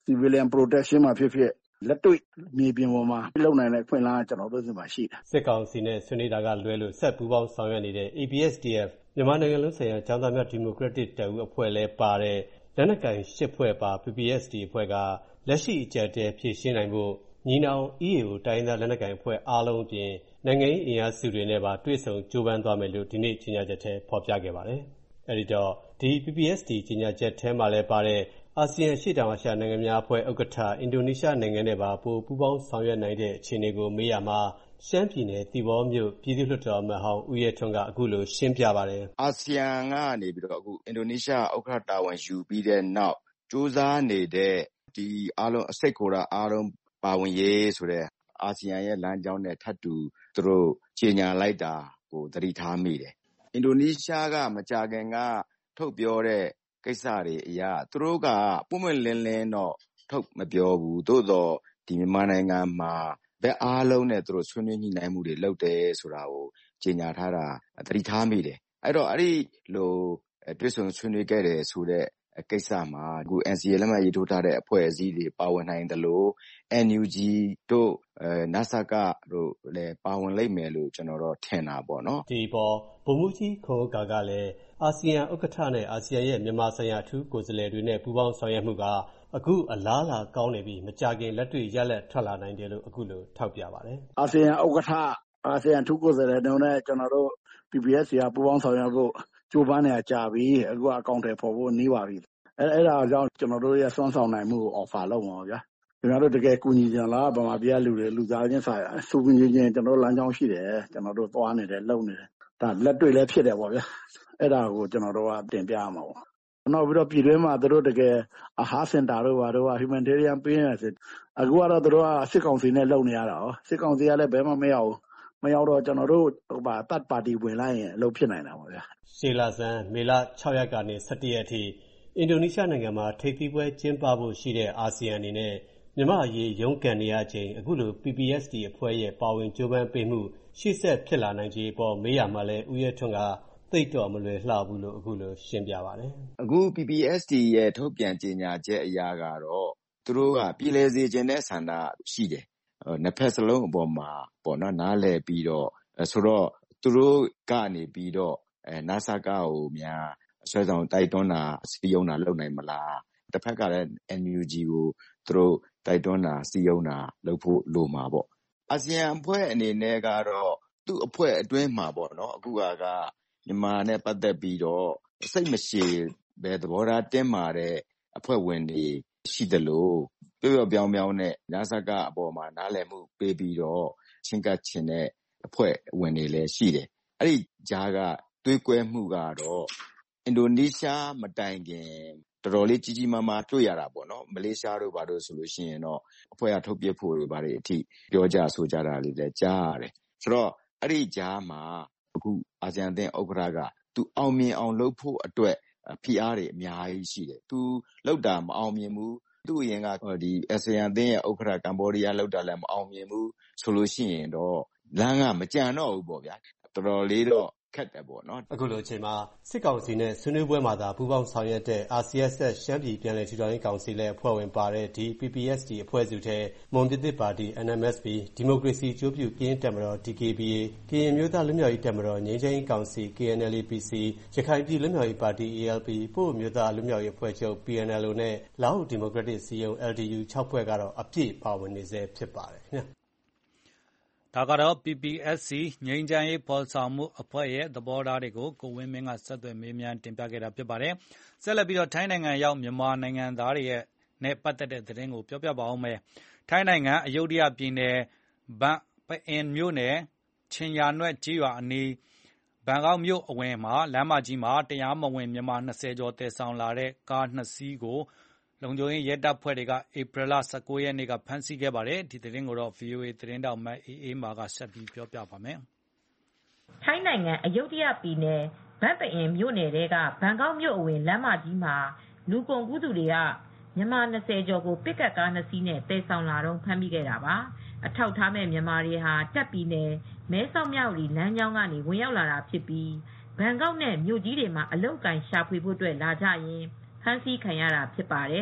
Speaker 4: civilian protection မှာဖြစ်ဖြစ်လက်တွေ့မြေပြင်ပေါ်မှာလုပ်နိုင်တဲ့အခွင့်အလမ်းကကျွန်တော်တို့ဒီမှာရှိတယ်
Speaker 7: စစ်ကောင်စီနဲ့ဆွေးနွေးတာကလွဲလို့ဆက်ပူးပေါင်းဆောင်ရွက်နေတဲ့ A B S D F မြန်မာနိုင်ငံလုံးဆိုင်ရာကျောင်းသားများဒီမိုကရက်တစ်တပ်ဦးအဖွဲ့လဲပါတဲ့လက်နက်ကိုင်ရှစ်ဖွဲ့ပါ P P S D အဖွဲ့ကလက်ရှိအကြက်တဲဖြည့်ရှင်းနိုင်ဖို့ညီနောင် E A O တိုင်းသားလက်နက်ကိုင်အဖွဲ့အားလုံးအပြင်နိုင်ငံရေးအင်အားစုတွေနဲ့ပါတွေ့ဆုံကြိုးပမ်းသွားမယ်လို့ဒီနေ့ကြေညာချက်ထဲဖော်ပြခဲ့ပါတယ်။အဲဒီတော့ဒီ P P S D ကြေညာချက်ထဲမှာလဲပါတဲ့အာဆီယံရှေ့တောင်အာရှနိုင်ငံများအဖွဲ့ဥက္ကဋ္ဌအင်ဒိုနီးရှားနိုင်ငံနဲ့ပါပိုပူးပေါင်းဆောင်ရွက်နိုင်တဲ့အခြေအနေကိုမေးရမှာရှမ်းပြည်နယ်သီပေါမြို့ပြည်သူ့လွှတ်တော်အမတ်ဟောင်းဦးရဲထွန်းကအခုလိုရှင်းပြပါတယ်
Speaker 8: ။အာဆီယံကနေပြီးတော့အခုအင်ဒိုနီးရှားဥက္ကဋ္ဌတာဝန်ယူပြီးတဲ့နောက်စူးစမ်းနေတဲ့ဒီအားလုံးအစိတ်ခိုတာအားလုံးပါဝင်ရေးဆိုတဲ့အာဆီယံရဲ့လမ်းကြောင်းနဲ့ထပ်တူသူတို့ကြေညာလိုက်တာကိုသတိထားမိတယ်။အင်ဒိုနီးရှားကမကြာခင်ကထုတ်ပြောတဲ့ကိစ္စတွေအရာသူတို့ကပုံမှန်လင်းလင်းတော့ထုတ်မပြောဘူးသို့တော့ဒီမြန်မာနိုင်ငံမှာဘက်အားလုံးနဲ့သူတို့ဆွေးနွေးညှိနှိုင်းမှုတွေလုပ်တယ်ဆိုတာကိုကြေညာထားတာသတိထားမိတယ်အဲ့တော့အဲ့ဒီလိုတွေ့ဆုံဆွေးနွေးခဲ့တယ်ဆိုတဲ့ကိစ္စမှာအခု N C A လက်မှတ်ရေးထိုးထားတဲ့အဖွဲ့အစည်းတွေပါဝင်နိုင်တယ်လို့ N U G တို့အဲ N A S A ကတို့လည်းပါဝင်လိမ့်မယ်လို့ကျွန်တော်တို့ထင်တာပေါ့နော်
Speaker 7: ဒီပေါ်ဗိုလ်မှူးကြီးခွန်ဥက္ကာကလည်းအာဆီယံဥက္ကဋ္ဌနဲ့အာဆီယံရဲ့မြန်မာဆိုင်ရာအထူးကိုယ်စားလှယ်တွေနဲ့ပူးပေါင်းဆောင်ရွက်မှုကအခုအလားအလာကောင်းနေပြီမကြခင်လက်တွေ့ရလက်ထွက်လာနိုင်တယ်လို့အခုလိုထောက်ပြပါတယ်
Speaker 4: အာဆီယံဥက္ကဋ္ဌအာဆီယံအထူးကိုယ်စားလှယ်တို့နဲ့ကျွန်တော်တို့ P P S D ကပူးပေါင်းဆောင်ရွက်ဖို့ကြိုးပမ်းနေကြပြီအခုအကောင့်တွေပေါ်ဖို့နေပါပြီအဲ့အဲ့ဒါကြောင့်ကျွန်တော်တို့ရဲ့စွမ်းဆောင်နိုင်မှုကို offer လုပ်မှာဗျာကျွန်တော်တို့တကယ်ကူညီကြလားဗမာပြည်ကလူတွေလူသားချင်းဆိုင်စူးပင်းချင်းကျွန်တော်လမ်းကြောင်းရှိတယ်ကျွန်တော်တို့သွားနေတယ်လုပ်နေတယ်ဒါလက်တွေ့လည်းဖြစ်တယ်ပေါ့ဗျာအဲ့ဒါကိုကျွန်တော်တို့ကတင်ပြရမှာပေါ့နောက်ပြီးတော့ပြည်တွင်းမှာတို့တကယ်အာဟာစင်တာတို့ဘာတို့က humanitarian ပေးနေတယ်အခုကတော့တို့ကစစ်ကောင်စီနဲ့လုပ်နေရတာဟောစစ်ကောင်စီကလည်းဘယ်မှမရောက်မရောက်တော့ကျွန်တော်တို့ဟိုပါတတ်ပါတီဝင်လိုက်ရင်အလုပ်ဖြစ်နိုင်တာပေါ့ဗျာ
Speaker 7: ရှေ့လဆန်းမေလ၆ရက်ကနေ၁၁ရက်အထိအင်ဒိုနီးရှားနိုင်ငံမှာထိပ်သီးပွဲကျင်းပဖို့ရှိတဲ့အာဆီယံအနေနဲ့မြန်မာအရေးရုန်းကန်နေရချိန်အခုလို P P S D အဖွဲ့ရဲ့ပါဝင်ကြိုးပမ်းပေးမှုရှေ့ဆက်ဖြစ်လာနိုင်ခြေပေါ်မေးရမှာလဲဦးရဲထွန်းကသိတော့မလွယ်လှဘူးလို့အခုလိုရှင်းပြပါတယ်
Speaker 8: အခု P P S D ရဲ့ထုတ်ပြန်ကြေညာချက်အရာကတော့သူတို့ကပြည်လဲစေခြင်းတဲ့ဆန္ဒရှိတယ်နှစ်ဖက်စလုံးအပေါ်မှာပေါ့နော်နားလည်ပြီးတော့ဆိုတော့သူတို့ကနေပြီးတော့အဲ N A S A ကိုများဆွဲဆောင်တိုက်တွန်းတာစီယုံတာလုပ်နိုင်မလားတစ်ဖက်ကလည်း N U G ကိုသူတို့တိုက်တွန်းတာစီယုံတာလုပ်ဖို့လိုမှာပေါ့အာဆီယံအဖွဲ့အနေနဲ့ကတော့သူ့အဖွဲ့အတွင်းမှာပေါ့နော်အခုကကမြန်မာနဲ့ပတ်သက်ပြီးတော့စိတ်မရှိပဲသဘောထားတင်းမာတဲ့အဖွဲ့ဝင်တွေရှိတယ်လို့ပြောပြောပြောင်းပြောင်းနဲ့ N A S A ကအပေါ်မှာနားလည်မှုပေးပြီးတော့ချင်းကပ်ချင်တဲ့အဖွဲ့ဝင်တွေလည်းရှိတယ်အဲ့ဒီကြားကတွေးကွဲမှုကတော့အင်ဒိုနီးရှားမတိုင်ခင်တော်တော်လေးကြီးကြီးမားမားတွေ့ရတာပေါ့နော်မလေးရှားတို့ဘာလို့ဆိုလို့ရှိရင်တော့အဖွဲ့အထုတ်ပြဖို့တွေဘာတွေအထိပြောကြဆိုကြတာလေးလည်းကြားရတယ်ဆိုတော့အဲ့ဒီကြားမှာအခုအာဆီယံအသင်းဥက္ကဋ္ဌကသူအောင်မြင်အောင်လုပ်ဖို့အတွက်ဖိအားတွေအများကြီးရှိတယ်သူလောက်တာမအောင်မြင်ဘူးသူ့အရင်ကဒီအာဆီယံအသင်းရဲ့ဥက္ကဋ္ဌကမ္ဘောဒီးယားလောက်တာလည်းမအောင်မြင်ဘူးဆိုလို့ရှိရင်တော့လမ်းကမကြံတော့ဘူးပေါ့ဗျာတော်တော်လေးတော့ခက်တယ်ပေါ့နော်
Speaker 7: အခုလိုအချိန်မှာစစ်ကောင်စီနဲ့ဆွေးနွေးပွဲမှာသာပူးပေါင်းဆောင်ရွက်တဲ့ R C S S ရှမ်းပြည်ပြည်နယ်ထူထောင်ရေးကောင်စီလည်းအဖွဲ့ဝင်ပါတဲ့ဒီ P P S D အဖွဲ့စုထဲမွန်ပြည်သစ်ပါတီ N M S P ဒီမိုကရေစီအကျိုးပြုကရင်တပ်မတော် D K B A ကရင်မျိုးသားလွတ်မြောက်ရေးတပ်မတော်ငြိမ်းချမ်းရေးကောင်စီ K N L A P C ရခိုင်ပြည်လွတ်မြောက်ရေးပါတီ A L P ပို့မျိုးသားလွတ်မြောက်ရေးအဖွဲ့ချုပ် P N L O နဲ့လာအိုဒီမိုကရက်တစ်စည်းရုံး L D U ၆ဖွဲ့ကတော့အပြည့်ပါဝင်နေဆဲဖြစ်ပါတယ်ခင်ဗျာ
Speaker 2: ဒါကတော့ P P S C ငြိမ်းချမ်းရေးဖော်ဆောင်မှုအဖွဲ့ရဲ့သဘောထားတွေကိုကိုဝင်းမင်းကဆက်သွယ်မေးမြန်းတင်ပြခဲ့တာဖြစ်ပါတယ်။ဆက်လက်ပြီးတော့ထိုင်းနိုင်ငံရောက်မြန်မာနိုင်ငံသားတွေရဲ့နဲ့ပတ်သက်တဲ့သတင်းကိုပြောပြပါအောင်မယ်။ထိုင်းနိုင်ငံအယုဒ္ဓယပြည်နယ်ဘန်ပအင်မြို့နယ်ချင်းယာနွဲ့ကြီးရွာအနီးဘန်ကောက်မြို့အဝင်မှာလမ်းမကြီးမှာတရားမဝင်မြန်မာ၂၀ကျော်တည်ဆောင်လာတဲ့ကားနှစ်စီးကိုလုံခြုံရေးရဲတပ်ဖွဲ့တွေကဧပြီလ၁၉ရက်နေ့ကဖမ်းဆီးခဲ့ပါတယ်။ဒီသတင်းကိုတော့ ဗွီအိုအေသတင်းထောက်မအေးအေးမာကဆက်ပြီးပြောပြပါမယ်
Speaker 9: ။ထိုင်းနိုင်ငံအယုဒ္ဓယပြည်နယ်ဘန်ပအင်မြို့နယ်ထဲကဘန်ကောက်မြို့အဝင်လမ်းမကြီးမှာလူကုန်ကူးသူတွေကမြန်မာ၂၀ကျော်ကိုပစ်ကပ်ကားနှစ်စီးနဲ့တည်ဆောင်လာတော့ဖမ်းမိခဲ့တာပါ။အထောက်ထားမဲ့မြန်မာတွေဟာတပ်ပြည်နယ်မဲဆောက်မြဝတီလမ်းကြောင်းကနေဝင်ရောက်လာတာဖြစ်ပြီးဘန်ကောက်နဲ့မြို့ကြီးတွေမှာအလုပ်အကိုင်ရှာဖွေဖို့အတွက်လာကြရင်ဖမ်းဆီးခံရတာဖြစ်ပါတယ်။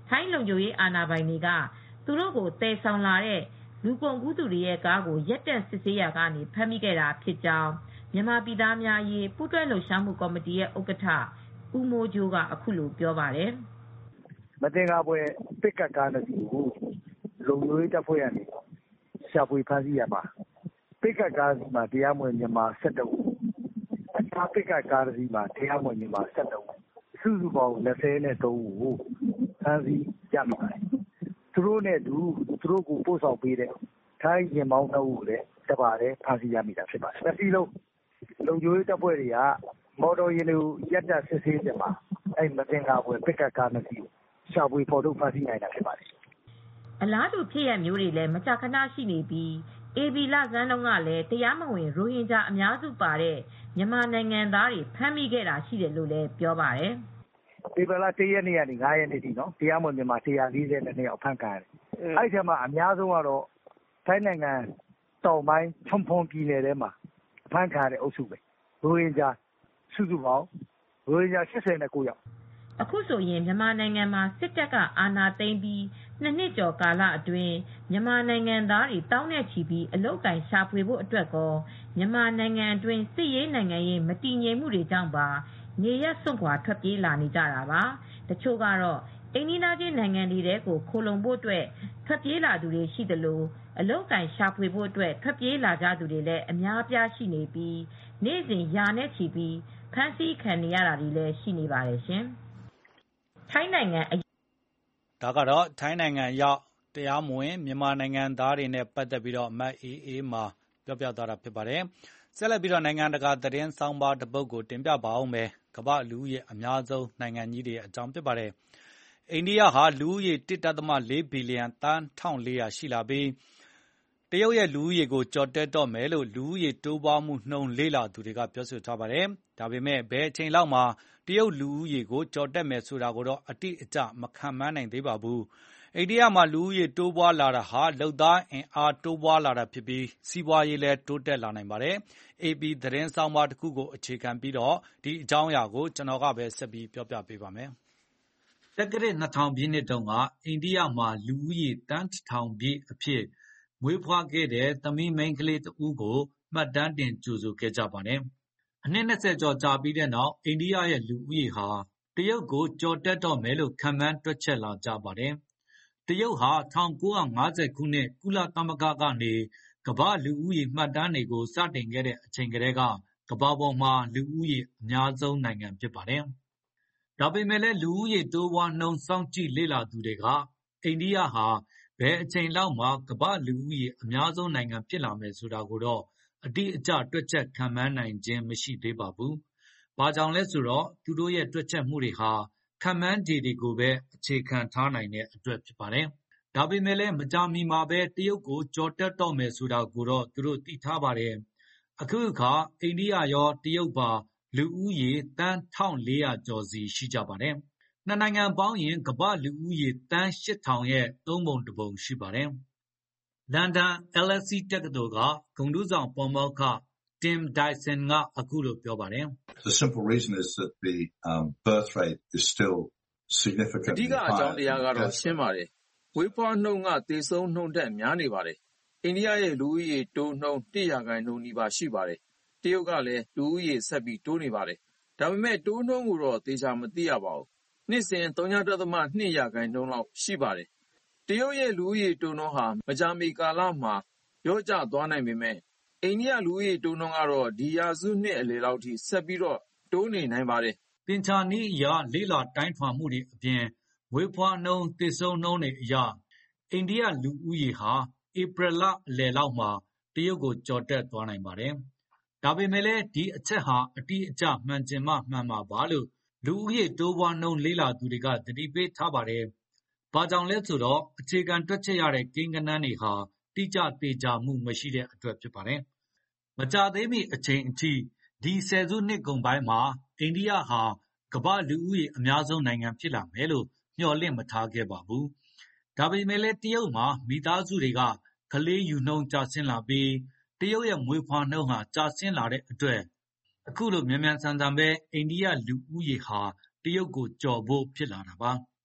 Speaker 9: ထိုင်းလုံခြုံရေးအာဏာပိုင်တွေကသူတို့ကိုတည်ဆောင်လာတဲ့လူကုန်ကူးသူတွေရဲ့ကားကိုရက်တက်စစ်ဆေးရာကနေဖမ်းမိခဲ့တာဖြစ်ကြောင်းမြန်မာပြည်သားများအရေးပူးတွဲလှုပ်ရှားမှုကော်မတီရဲ့ဥက္ကဋ္ဌဦးမိုးကြိုးကအခုလိုပြောပါတယ်
Speaker 10: ။မသင်္ကာဖွယ်ပစ်ကပ်ကားတစ်စီးကိုလုံခြုံရေးတပ်ဖွဲ့ကနေရှာဖွေဖမ်းဆီးရမှာပစ်ကပ်ကားစီမှာတရားမဝင်မြန်မာ၁၁ဦးအခြားပစ်ကပ်ကားတစ်စီးမှာတရားမဝင်မြန်မာ၁၁ဦးစုစုပေါင်း၂၃ဦးကိုဖမ်းဆီးရမှာသူတို့နဲ့အတူသူတို့ကိုပို့ဆောင်ပေးတဲ့ထိုင်းရင်မောင်းနှစ်ဦးကိုလည်းတပါးတည်းဖမ်းဆီးရမိတာဖြစ်ပါတယ်။နှစ်စီးလုံးလုံခြုံရေးတပ်ဖွဲ့တွေကမော်တော်ယာဉ်တွေကိုရပ်တန့်စစ်ဆေးကြမှာအဲ့မသင်္ကာဖွယ်ပစ်ကပ်ကားနှစ်စီးကိုရှာဖွေဖော်ထုတ်ဖမ်းဆီးနိုင်တာဖြစ်ပါတယ်
Speaker 9: ။အလားတူဖြစ်ရမျိုးတွေလည်းမကြာခဏရှိနေပြီးအေဘီလဆန်းတုန်းကလည်းတရားမဝင်ရိုဟင်ဂျာအများစုပါတဲ့မြန်မာနိုင်ငံသားတွေဖမ်းမိခဲ့တာရှိတယ်လို့လည်းပြောပါတယ်
Speaker 10: ။ဧပြီလ၁ရက်နေ့ကနေ၅ရက်နေ့ထိနော်တရားမဝင်မြန်မာ၁၄၂ယောက်ဖမ်းခံရတယ်။အဲ့ဒီထဲမှာအများဆုံးကတော့ထိုင်းနိုင်ငံတောင်ပိုင်းချုံဖွန်ပြည်နယ်ထဲမှာဖမ်းခံရတဲ့အုပ်စုပဲရိုဟင်ဂျာစုစုပေါင်းရိုဟင်ဂျာ၈၉ယောက်
Speaker 9: အခုဆိုရင်မြန်မာနိုင်ငံမှာစစ်တပ်ကအာဏာသိမ်းပြီးနှစ်နှစ်ကျော်ကာလအတွင်းမြန်မာနိုင်ငံသားတွေတောင်းနဲ့ချီပြီးအလုတ်တိုင်ရှာဖွေဖို့အတွက်ကောမြန်မာနိုင်ငံအတွင်းစစ်ရေးနိုင်ငံရေးမတည်ငြိမ်မှုတွေကြောင့်ပါနေရစွန့်ခွာထွက်ပြေးလာနေကြတာပါတချို့ကတော့အိန္ဒိယချင်းနိုင်ငံတွေကိုခိုလုံဖို့အတွက်ထွက်ပြေးလာသူတွေရှိသလိုအလုတ်တိုင်ရှာဖွေဖို့အတွက်ထွက်ပြေးလာကြသူတွေလည်းအများအပြားရှိနေပြီးနေ့စဉ်ရာနဲ့ချီပြီးဖမ်းဆီးခံနေရတာတွေလည်းရှိနေပါတယ်ရှင်ထိုင်းနိုင်ငံ
Speaker 2: ဒါကတော့ထိုင်းနိုင်ငံရောက်တရားမဝင်မြန်မာနိုင်ငံသားတွေနဲ့ပတ်သက်ပြီးတော့မတ်အေးအေးမှာပြောပြသွားတာဖြစ်ပါတယ်ဆက်လက်ပြီးတော့နိုင်ငံတကာသတင်းဆောင်းပါးတစ်ပုဒ်ကိုတင်ပြပါအောင်မယ်ကမ္ဘာလူဦးရေအများဆုံးနိုင်ငံကြီးတွေအကြောင်းဖြစ်ပါတယ်အိန္ဒိယဟာလူဦးရေ တစ်ဒသမလေးဘီလီယံသန်းတစ်ထောင်လေးရာရှိလာပြီးတရုတ်ရဲ့လူဦးရေကိုကျော်တက်တော့မယ်လို့လူဦးရေတိုးပွားမှုနှုန်းလေ့လာသူတွေကပြောဆိုထားပါတယ်ဒါပေမဲ့ဘယ်အချိန်လောက်မှာတရုတ်လူဦးရေကိုကျော်တက်မယ်ဆိုတာကိုတော့အတိအကျမခန့်မှန်းနိုင်သေးပါဘူး။အိန္ဒိယမှာလူဦးရေတိုးပွားလာတာဟာလုပ်သားအင်အားတိုးပွားလာတာဖြစ်ပြီးစီးပွားရေးလည်းတိုးတက်လာနိုင်ပါတယ်။ အေပီသတင်းဆောင်းပါးတစ်ခုကိုအခြေခံပြီးတော့ဒီအကြောင်းအရာကိုကျွန်တော်ကပဲဆက်ပြီးပြောပြပေးပါမယ်။တက္ကရာနှစ်ထောင်ပြည့်နှစ်တုန်းကအိန္ဒိယမှာလူဦးရေတန်းတစ်ထောင်ပြည့်အဖြစ်မွေးဖွားခဲ့တဲ့သမီးမိန်းကလေးတဦးကိုမှတ်တမ်းတင်ကြိုဆိုခဲ့ကြပါတယ်။အနှစ်၂၀ကျော်ကြာပြီးတဲ့နောက်အိန္ဒိယရဲ့လူဦးရေဟာတရုတ်ကိုကျော်တက်တော့မယ်လို့ခန့်မှန်းတွက်ချက်လာကြပါတယ်။တရုတ်ဟာ၁၉၅၀ခုနှစ်ကုလသမဂ္ဂကနေကမ္ဘာလူဦးရေမှတ်တမ်းတွေကိုစတင်ခဲ့တဲ့အချိန်ကတည်းကကမ္ဘာပေါ်မှာလူဦးရေအများဆုံးနိုင်ငံဖြစ်ပါတယ်။ဒါပေမဲ့လည်းလူဦးရေတိုးပွားနှုန်းစောင့်ကြည့်လေ့လာသူတွေကအိန္ဒိယဟာဘယ်အချိန်လောက်မှာကမ္ဘာလူဦးရေအများဆုံးနိုင်ငံဖြစ်လာမယ်ဆိုတာကိုတော့အတိအကျတွက်ချက်ခန့်မှန်းနိုင်ခြင်းမရှိသေးပါဘူး။ဘာကြောင့်လဲဆိုတော့သူတို့ရဲ့တွက်ချက်မှုတွေဟာခန့်မှန်းခြေတွေကိုပဲအခြေခံထားနိုင်တဲ့အတွက်ဖြစ်ပါတယ်။ဒါပေမဲ့လည်းမကြာမီမှာပဲတရုတ်ကိုကျော်တက်တော့မယ်ဆိုတာကိုတော့သူတို့သိထားပါတယ်။အခုအခါအိန္ဒိယရောတရုတ်ပါလူဦးရေသန်းတစ်ထောင်လေးရာကျော်စီရှိကြပါတယ်။နှစ်နိုင်ငံပေါင်းရင်ကမ္ဘာလူဦးရေသန်းရှစ်ထောင်ရဲ့သုံးပုံတစ်ပုံရှိပါတယ်။လန်ဒန် L S E တက္ကသိုလ်ကဂုဏ်ထူးဆောင်ပါမောက္ခ Tim Dyson ကအခုလိုပြောပါတယ်။
Speaker 11: The simple reason is that the um, birth rate is still significantly higher.
Speaker 12: အဓိကအကြောင်းတရားကတော့ရှင်းပါတယ်။ဝေးဖွားနှုန်းကသေဆုံးနှုန်းထက်များနေပါတယ်။အိန္ဒိယရဲ့လူဦးရေတိုးနှုန်းတစ်ရာခိုင်နှုန်းနီးပါးရှိပါတယ်။တရုတ်ကလည်းလူဦးရေဆက်ပြီးတိုးနေပါတယ်။ဒါပေမဲ့တိုးနှုန်းကိုတော့သေချာမသိရပါဘူး။နှစ်စဉ်၃.၂ရာခိုင်နှုန်းလောက်ရှိပါတယ်။တရုတ်ရဲ့လူဦးရေတိုးနှုန်းဟာမကြာမီကာလမှာလျော့ကျသွားနိုင်ပေမဲ့အိန္ဒိယလူဦးရေတိုးနှုန်းကတော့ဒီရာစုနှစ်အလယ်လောက်ထိဆက်ပြီးတော့တိုးနေနိုင်ပါတယ်
Speaker 2: ။သင်္ချာနည်းအရလေ့လာတိုင်းထွာမှုတွေအပြင်မွေးဖွားနှုန်းသေဆုံးနှုန်းတွေအရအိန္ဒိယလူဦးရေဟာဧပြီလအလယ်လောက်မှာတရုတ်ကိုကျော်တက်သွားနိုင်ပါတယ်။ဒါပေမဲ့လည်းဒီအချက်ဟာအတိအကျမှန်ချင်မှမှန်မှာပါလို့လူဦးရေတိုးပွားနှုန်းလေ့လာသူတွေကသတိပေးထားပါတယ်။ဘာကြောင့်လဲဆိုတော့အခြေခံတွက်ချက်ရတဲ့ကိန်းဂဏန်းတွေဟာတိကျသေချာမှုမရှိတဲ့အတွက်ဖြစ်ပါတယ်။မကြာသေးမီအချိန်အထိဒီဆယ်စုနှစ်ကုန်ပိုင်းမှာအိန္ဒိယဟာကမ္ဘာလူဦးရေအများဆုံးနိုင်ငံဖြစ်လာမယ်လို့မျှော်လင့်မထားခဲ့ပါဘူး။ဒါပေမဲ့လည်းတရုတ်မှာမိသားစုတွေကကလေးယူနှုန်းကျဆင်းလာပြီးတရုတ်ရဲ့မွေးဖွားနှုန်းဟာကျဆင်းလာတဲ့အတွက်အခုလိုမြန်မြန်ဆန်ဆန်ပဲအိန္ဒိယလူဦးရေဟာတရုတ်ကိုကျော်ဖို့ဖြစ်လာတာပါ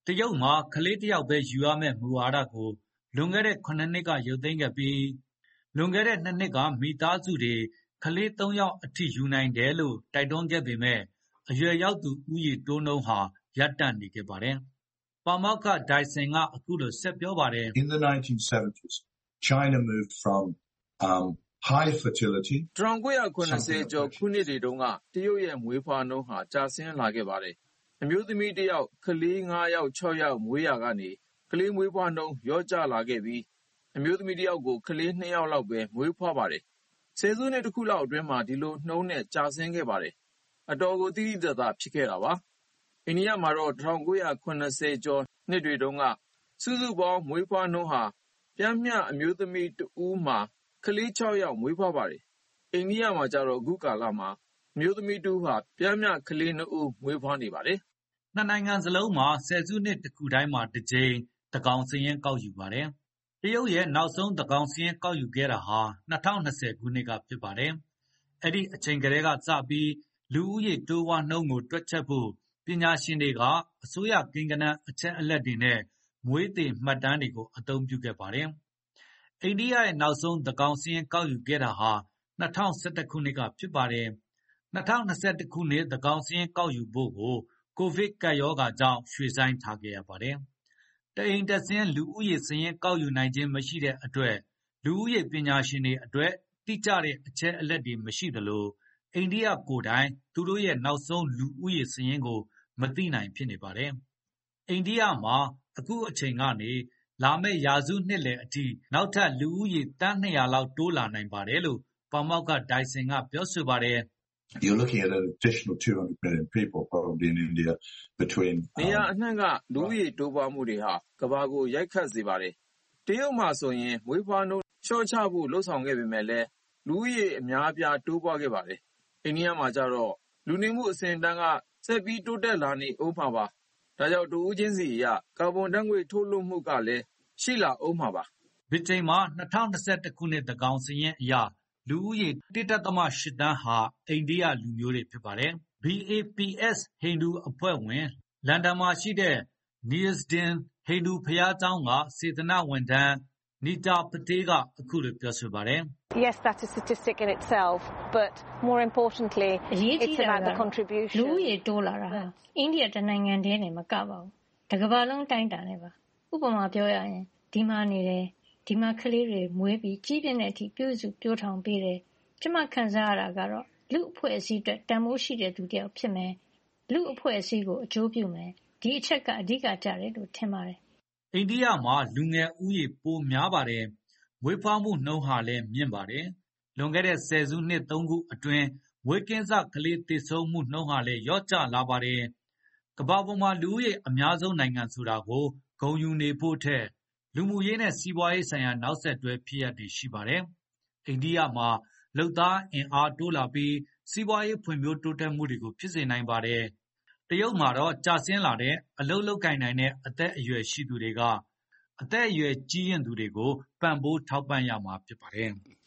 Speaker 2: တရုတ်မှာကလေးတယောက်ပဲယူရမယ့်မူဝါဒကိုလွန်ခဲ့တဲ့ခုနှစ်နှစ်ကရုပ်သိမ်းခဲ့ပြီးလွန်ခဲ့တဲ့နှစ်နှစ်ကမိသားစုတွေကလေးသုံးယောက်အထိယူနိုင်တယ်လို့တိုက်တွန်းခဲ့ပေမဲ့အရွယ်ရောက်သူဦးရေတိုးနှုန်းဟာရပ်တန့်နေခဲ့ပါတယ်။ပါမောက္ခဒိုင်ဆင်ကအခုလိုဆက်ပြောပါတယ်။
Speaker 11: In the nineteen seventies, China moved from um, high fertility
Speaker 12: ၁၉၇၀ကျော်ခုနှစ်တွေတုန်းကတရုတ်ရဲ့မွေးဖွားနှုန်းဟာကျဆင်းလာခဲ့ပါတယ်။အမျိုးသမီးတစ်ယောက်ကလေးငါးယောက်ခြောက်ယောက်မွေးရာကနေကလေးမွေးဖွားနှုန်းလျော့ကျလာခဲ့ပြီးအမျိုးသမီးတစ်ယောက်ကိုကလေးနှစ်ယောက်လောက်ပဲမွေးဖွားပါတယ်။ဆယ်စုနှစ်တစ်ခုလောက်အတွင်းမှာဒီလိုနှုန်းနဲ့ကျဆင်းခဲ့ပါတယ်။အတော်ကိုသိသိသာသာဖြစ်ခဲ့တာပါ။အိန္ဒိယမှာတော့၁၉၇၀ကျော်နှစ်တွေတုန်းကစုစုပေါင်းမွေးဖွားနှုန်းဟာပျမ်းမျှအမျိုးသမီးတစ်ဦးမှာကလေးခြောက်ယောက်မွေးဖွားပါတယ်။အိန္ဒိယမှာကျတော့အခုကာလမှာအမျိုးသမီးတစ်ဦးဟာပျမ်းမျှကလေးနှစ်ဦးမွေးဖွားနေပါတယ်
Speaker 2: ။နှစ်နိုင်ငံစလုံးမှာဆယ်စုနှစ်တစ်ခုတိုင်းမှာတစ်ကြိမ်သန်းခေါင်စာရင်းကောက်ယူပါတယ်။တရုတ်ရဲ့နောက်ဆုံးသန်းခေါင်စာရင်းကောက်ယူခဲ့တာဟာ၂၀၂၀ခုနှစ်ကဖြစ်ပါတယ်။အဲ့ဒီအချိန်ကတည်းကစပြီးလူဦးရေတိုးပွားနှုန်းကိုတွက်ချက်ဖို့ပညာရှင်တွေကအစိုးရကိန်းဂဏန်းအချက်အလက်တွေနဲ့မွေးသေမှတ်တမ်းတွေကိုအသုံးပြုခဲ့ပါတယ်။အိန္ဒိယရဲ့နောက်ဆုံးသန်းခေါင်စာရင်းကောက်ယူခဲ့တာဟာ၂၀၁၁ခုနှစ်ကဖြစ်ပါတယ်။၂၀၂၁ခုနှစ်သန်းခေါင်စာရင်းကောက်ယူဖို့ကိုကိုဗစ်ကပ်ရောဂါကြောင့်ရွှေ့ဆိုင်းထားခဲ့ရပါတယ်။တအိမ်တက်ဆင်းလူဦးရေစာရင်းကောက်ယူနိုင်ခြင်းမရှိတဲ့အတွက်လူဦးရေပညာရှင်တွေအတွက်တိကျတဲ့အချက်အလက်တွေမရှိသလိုအိန္ဒိယကိုယ်တိုင်သူတို့ရဲ့နောက်ဆုံးလူဦးရေစာရင်းကိုမသိနိုင်ဖြစ်နေပါတယ်။အိန္ဒိယမှာအခုအချိန်ကနေလာမယ့်ရာစုနှစ်လယ်အထိနောက်ထပ်လူဦးရေသန်းနှစ်ရာလောက်တိုးလာနိုင်ပါတယ်လို့ပါမောက္ခဒိုင်ဆင်ကပြောဆိုပါတယ်။
Speaker 11: You're looking at an additional two hundred million people probably in India between
Speaker 12: နေရာအနှံ့ကလူဦးရေတိုးပွားမှုတွေဟာကမ္ဘာကိုရိုက်ခတ်စေပါတယ်။တရုတ်မှာဆိုရင်မွေးဖွားနှုန်းလျှော့ချဖို့လှုံ့ဆော်ခဲ့ပေမဲ့လည်းလူဦးရေအများအပြားတိုးပွားခဲ့ပါတယ်။အိန္ဒိယမှာကျတော့လူနေမှုအဆင့်အတန်းကဆက်ပြီးတိုးတက်လာနေဦးမှာပါ။ဒါကြောင့်တဦးချင်းစီအရကာဗွန်ဓာတ်ငွေ့ထုတ်လွှတ်မှုကလည်းရှိလာဦးမှာပါ
Speaker 2: ။ဗြိတိန်မှာ၂၀၂၁ခုနှစ်သန်းခေါင်စာရင်းအရလူဦးရေတစ်ဒသမ ရှစ်သန်းဟာအိန္ဒိယလူမျိုးတွေဖြစ်ပါတယ်။ ဘီ အေ ပီ အက်စ် ဟိန္ဒူအဖွဲ့ဝင်လန်ဒန်မှာရှိတဲ့ Neasden ဟိန္ဒူဘုရားကျောင်းကစေတနာ့ဝန်ထမ်းနီတာပတေးကအခုလိုပြောဆိုပါတယ်။
Speaker 13: Yes, that's a statistic in itself, but more importantly, it's about the contribution.
Speaker 3: လူဦးရေတိုးလာတာဟာအိန္ဒိယတနိုင်ငံတည်းနဲ့မကပါဘူး။တကမ္ဘာလုံးတိုင်းတာနဲ့ပါ။ဥပမာပြောရရင်ဒီမှာနေတယ်ဒီမှာကလေးတွေမွေးပြီးကြီးပြင်းတဲ့အထိပြုစုပြောထောင်ပေးတယ်။ကျမခံစားရတာကတော့လူအဖွဲ့အစည်းအတွက်တန်ဖိုးရှိတဲ့သူတယောက်ဖြစ်မယ်။လူအဖွဲ့အစည်းကိုအကျိုးပြုမယ်။ဒီအချက်ကအဓိကကျတယ်လို့ထင်ပါတယ်
Speaker 2: ။အိန္ဒိယမှာလူငယ်ဦးရေပိုများပါတယ်။မွေးဖွားမှုနှုန်းဟာလည်းမြင့်ပါတယ်။လွန်ခဲ့တဲ့ဆယ်စုနှစ်သုံးခုအတွင်းမွေးကင်းစကလေးသေဆုံးမှုနှုန်းဟာလည်းလျော့ကျလာပါတယ်။ကမ္ဘာပေါ်မှာလူဦးရေအများဆုံးနိုင်ငံဆိုတာကိုဂုဏ်ယူနေဖို့ထက်လူမှုရေးနဲ့စီးပွားရေးဆိုင်ရာနောက်ဆက်တွဲဖြစ်ရပ်တွေရှိပါတယ်။အိန္ဒိယမှာလုပ်သားအင်အားတိုးလာပြီးစီးပွားရေးဖွံ့ဖြိုးတိုးတက်မှုတွေကိုဖြစ်စေနိုင်ပါတယ်။တရုတ်မှာတော့ကျဆင်းလာတဲ့အလုပ်လုပ်ကိုင်နိုင်တဲ့အသက်အရွယ်ရှိသူတွေကအသက်အရွယ်ကြီးရင့်သူတွေကိုပံ့ပိုးထောက်ပံ့ရမှာဖြစ်ပါတယ်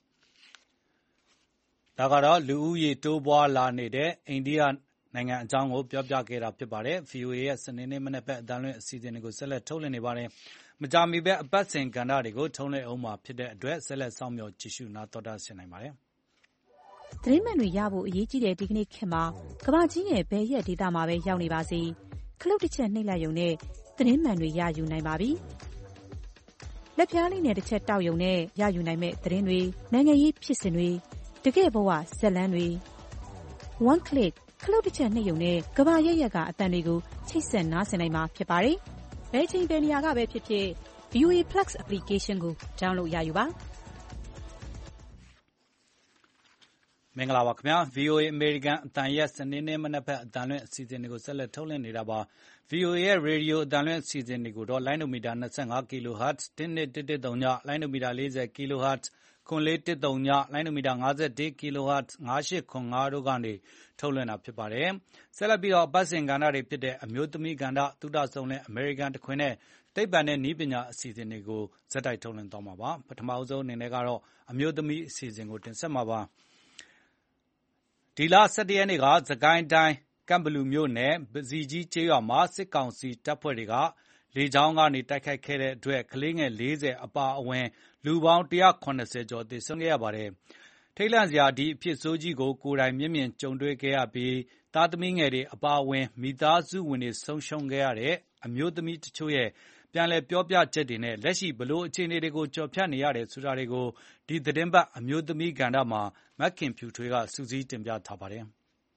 Speaker 2: ။ဒါကတော့လူဦးရေတိုးပွားလာနေတဲ့အိန္ဒိယနိုင်ငံအကြောင်းကိုပြောပြခဲ့တာဖြစ်ပါတယ်။ ဗွီအိုအေရဲ့စနေနေ့မနက်ဘက်အသံလွှင့်အစီအစဉ်တွေကိုဆက်လက်ထုတ်လွှင့်နေပါတယ်။မကြာမီဘဲအပတ်စဉ်ကဏ္ဍတွေကိုထုတ်လွှင့်အောင်မှာဖြစ်တဲ့အတွက်ဆက်လက်စောင့်မျှော်ကြည့်ရှုနားတော်တာဆင်နိုင်ပါတယ်
Speaker 14: ။သတင်းမှန်တွေရဖို့အရေးကြီးတဲ့ဒီကနေ့ခေတ်မှာကမ္ဘာကြီးရဲ့ဘယ်ရက်ဒေသမှာပဲရောက်နေပါစေခလုတ်တစ်ချက်နှိပ်လိုက်ရုံနဲ့သတင်းမှန်တွေရယူနိုင်ပါပြီ။လက်ပြားလေးနဲ့တစ်ချက်တောက်ရုံနဲ့ရယူနိုင်မဲ့သတင်းတွေနိုင်ငံရေးဖြစ်စဉ်တွေတကယ့်ဘဝဇက်လန်းတွေ one click ခလုတ်တစ်ချက်နှိပ်ရုံနဲ့ကမ္ဘာရက်ရက်ကအသံတွေကိုချိတ်ဆက်နားဆင်နိုင်မှာဖြစ်ပါတယ်။ဘယ်ချိန်ဘယ်နေရာကပဲဖြစ်ဖြစ် ဗီအိုအေ Plus application ကို download ရယူပါ
Speaker 2: မင်္ဂလာပါခင်ဗျာ ဗွီအိုအေ American အသံရဲ့စနေနေ့မနက်ဘက်အသံလွှင့်အစီအစဉ်တွေကိုဆက်လက်ထုတ်လွှင့်နေတာပါ ဗီအိုအေ ရဲ့ရေဒီယိုအသံလွှင့်အစီအစဉ်တွေကိုတော့လိုင်းနိုမီတာ၂၅ ကီလိုဟတ်ဇ် တစ်နှစ်တစ်တစ်သုံးညလိုင်းနိုမီတာ၄၀ ကီလိုဟတ်ဇ် ခွန်လေးတစ်သုံးညလိုင်းနိုမီတာ၅၁ ကီလိုဟတ်ဇ် ၅၈ခွန်၅တို့ကနေထုတ်လွှင့်တာဖြစ်ပါတယ်ဆက်လက်ပြီးတော့ပတ်စဉ်ကဏ္ဍတွေဖြစ်တဲ့အမျိုးသမီးကဏ္ဍသုဒဆုံးနဲ့ American တခွင်နဲ့သိပ္ပံနဲ့နည်းပညာအစီအစဉ်တွေကိုဇက်တိုက်ထုတ်လွှင့်သွားမှာပါပထမဆုံးအနေနဲ့ကတော့အမျိုးသမီးအစီအစဉ်ကိုတင်ဆက်မှာပါဒီလ၁၁ရက်နေ့ကစကိုင်းတိုင်းကန့်ဘလူမြို့နယ်ပဇီကြီးကျေးရွာမှာစစ်ကောင်စီတပ်ဖွဲ့တွေကလေကြောင်းကနေတိုက်ခိုက်ခဲ့တဲ့အတွက်ကလေးငယ်လေးဆယ်အပါအဝင်လူပေါင်း၁၇၀ကျော်သေဆုံးခဲ့ရပါတယ်။ထိတ်လန့်စရာဒီအဖြစ်ဆိုးကြီးကိုကိုယ်တိုင်မျက်မြင်ကြုံတွေ့ခဲ့ရပြီးသားသမီးငယ်တွေအပါအဝင်မိသားစုဝင်တွေဆုံးရှုံးခဲ့ရတဲ့အမျိုးသမီးတချို့ရဲ့ပြန်လည်ပြောပြချက်တွေနဲ့လက်ရှိဘလို့အခြေအနေတွေကိုကြော်ဖြတ်နေရတယ်ဆိုတာတွေကိုဒီသတင်းပတ်အမျိုးသမီးကဏ္ဍမှာမက်ခင်ဖြူထွေးကစူးစီးတင်ပြထားပါတယ်။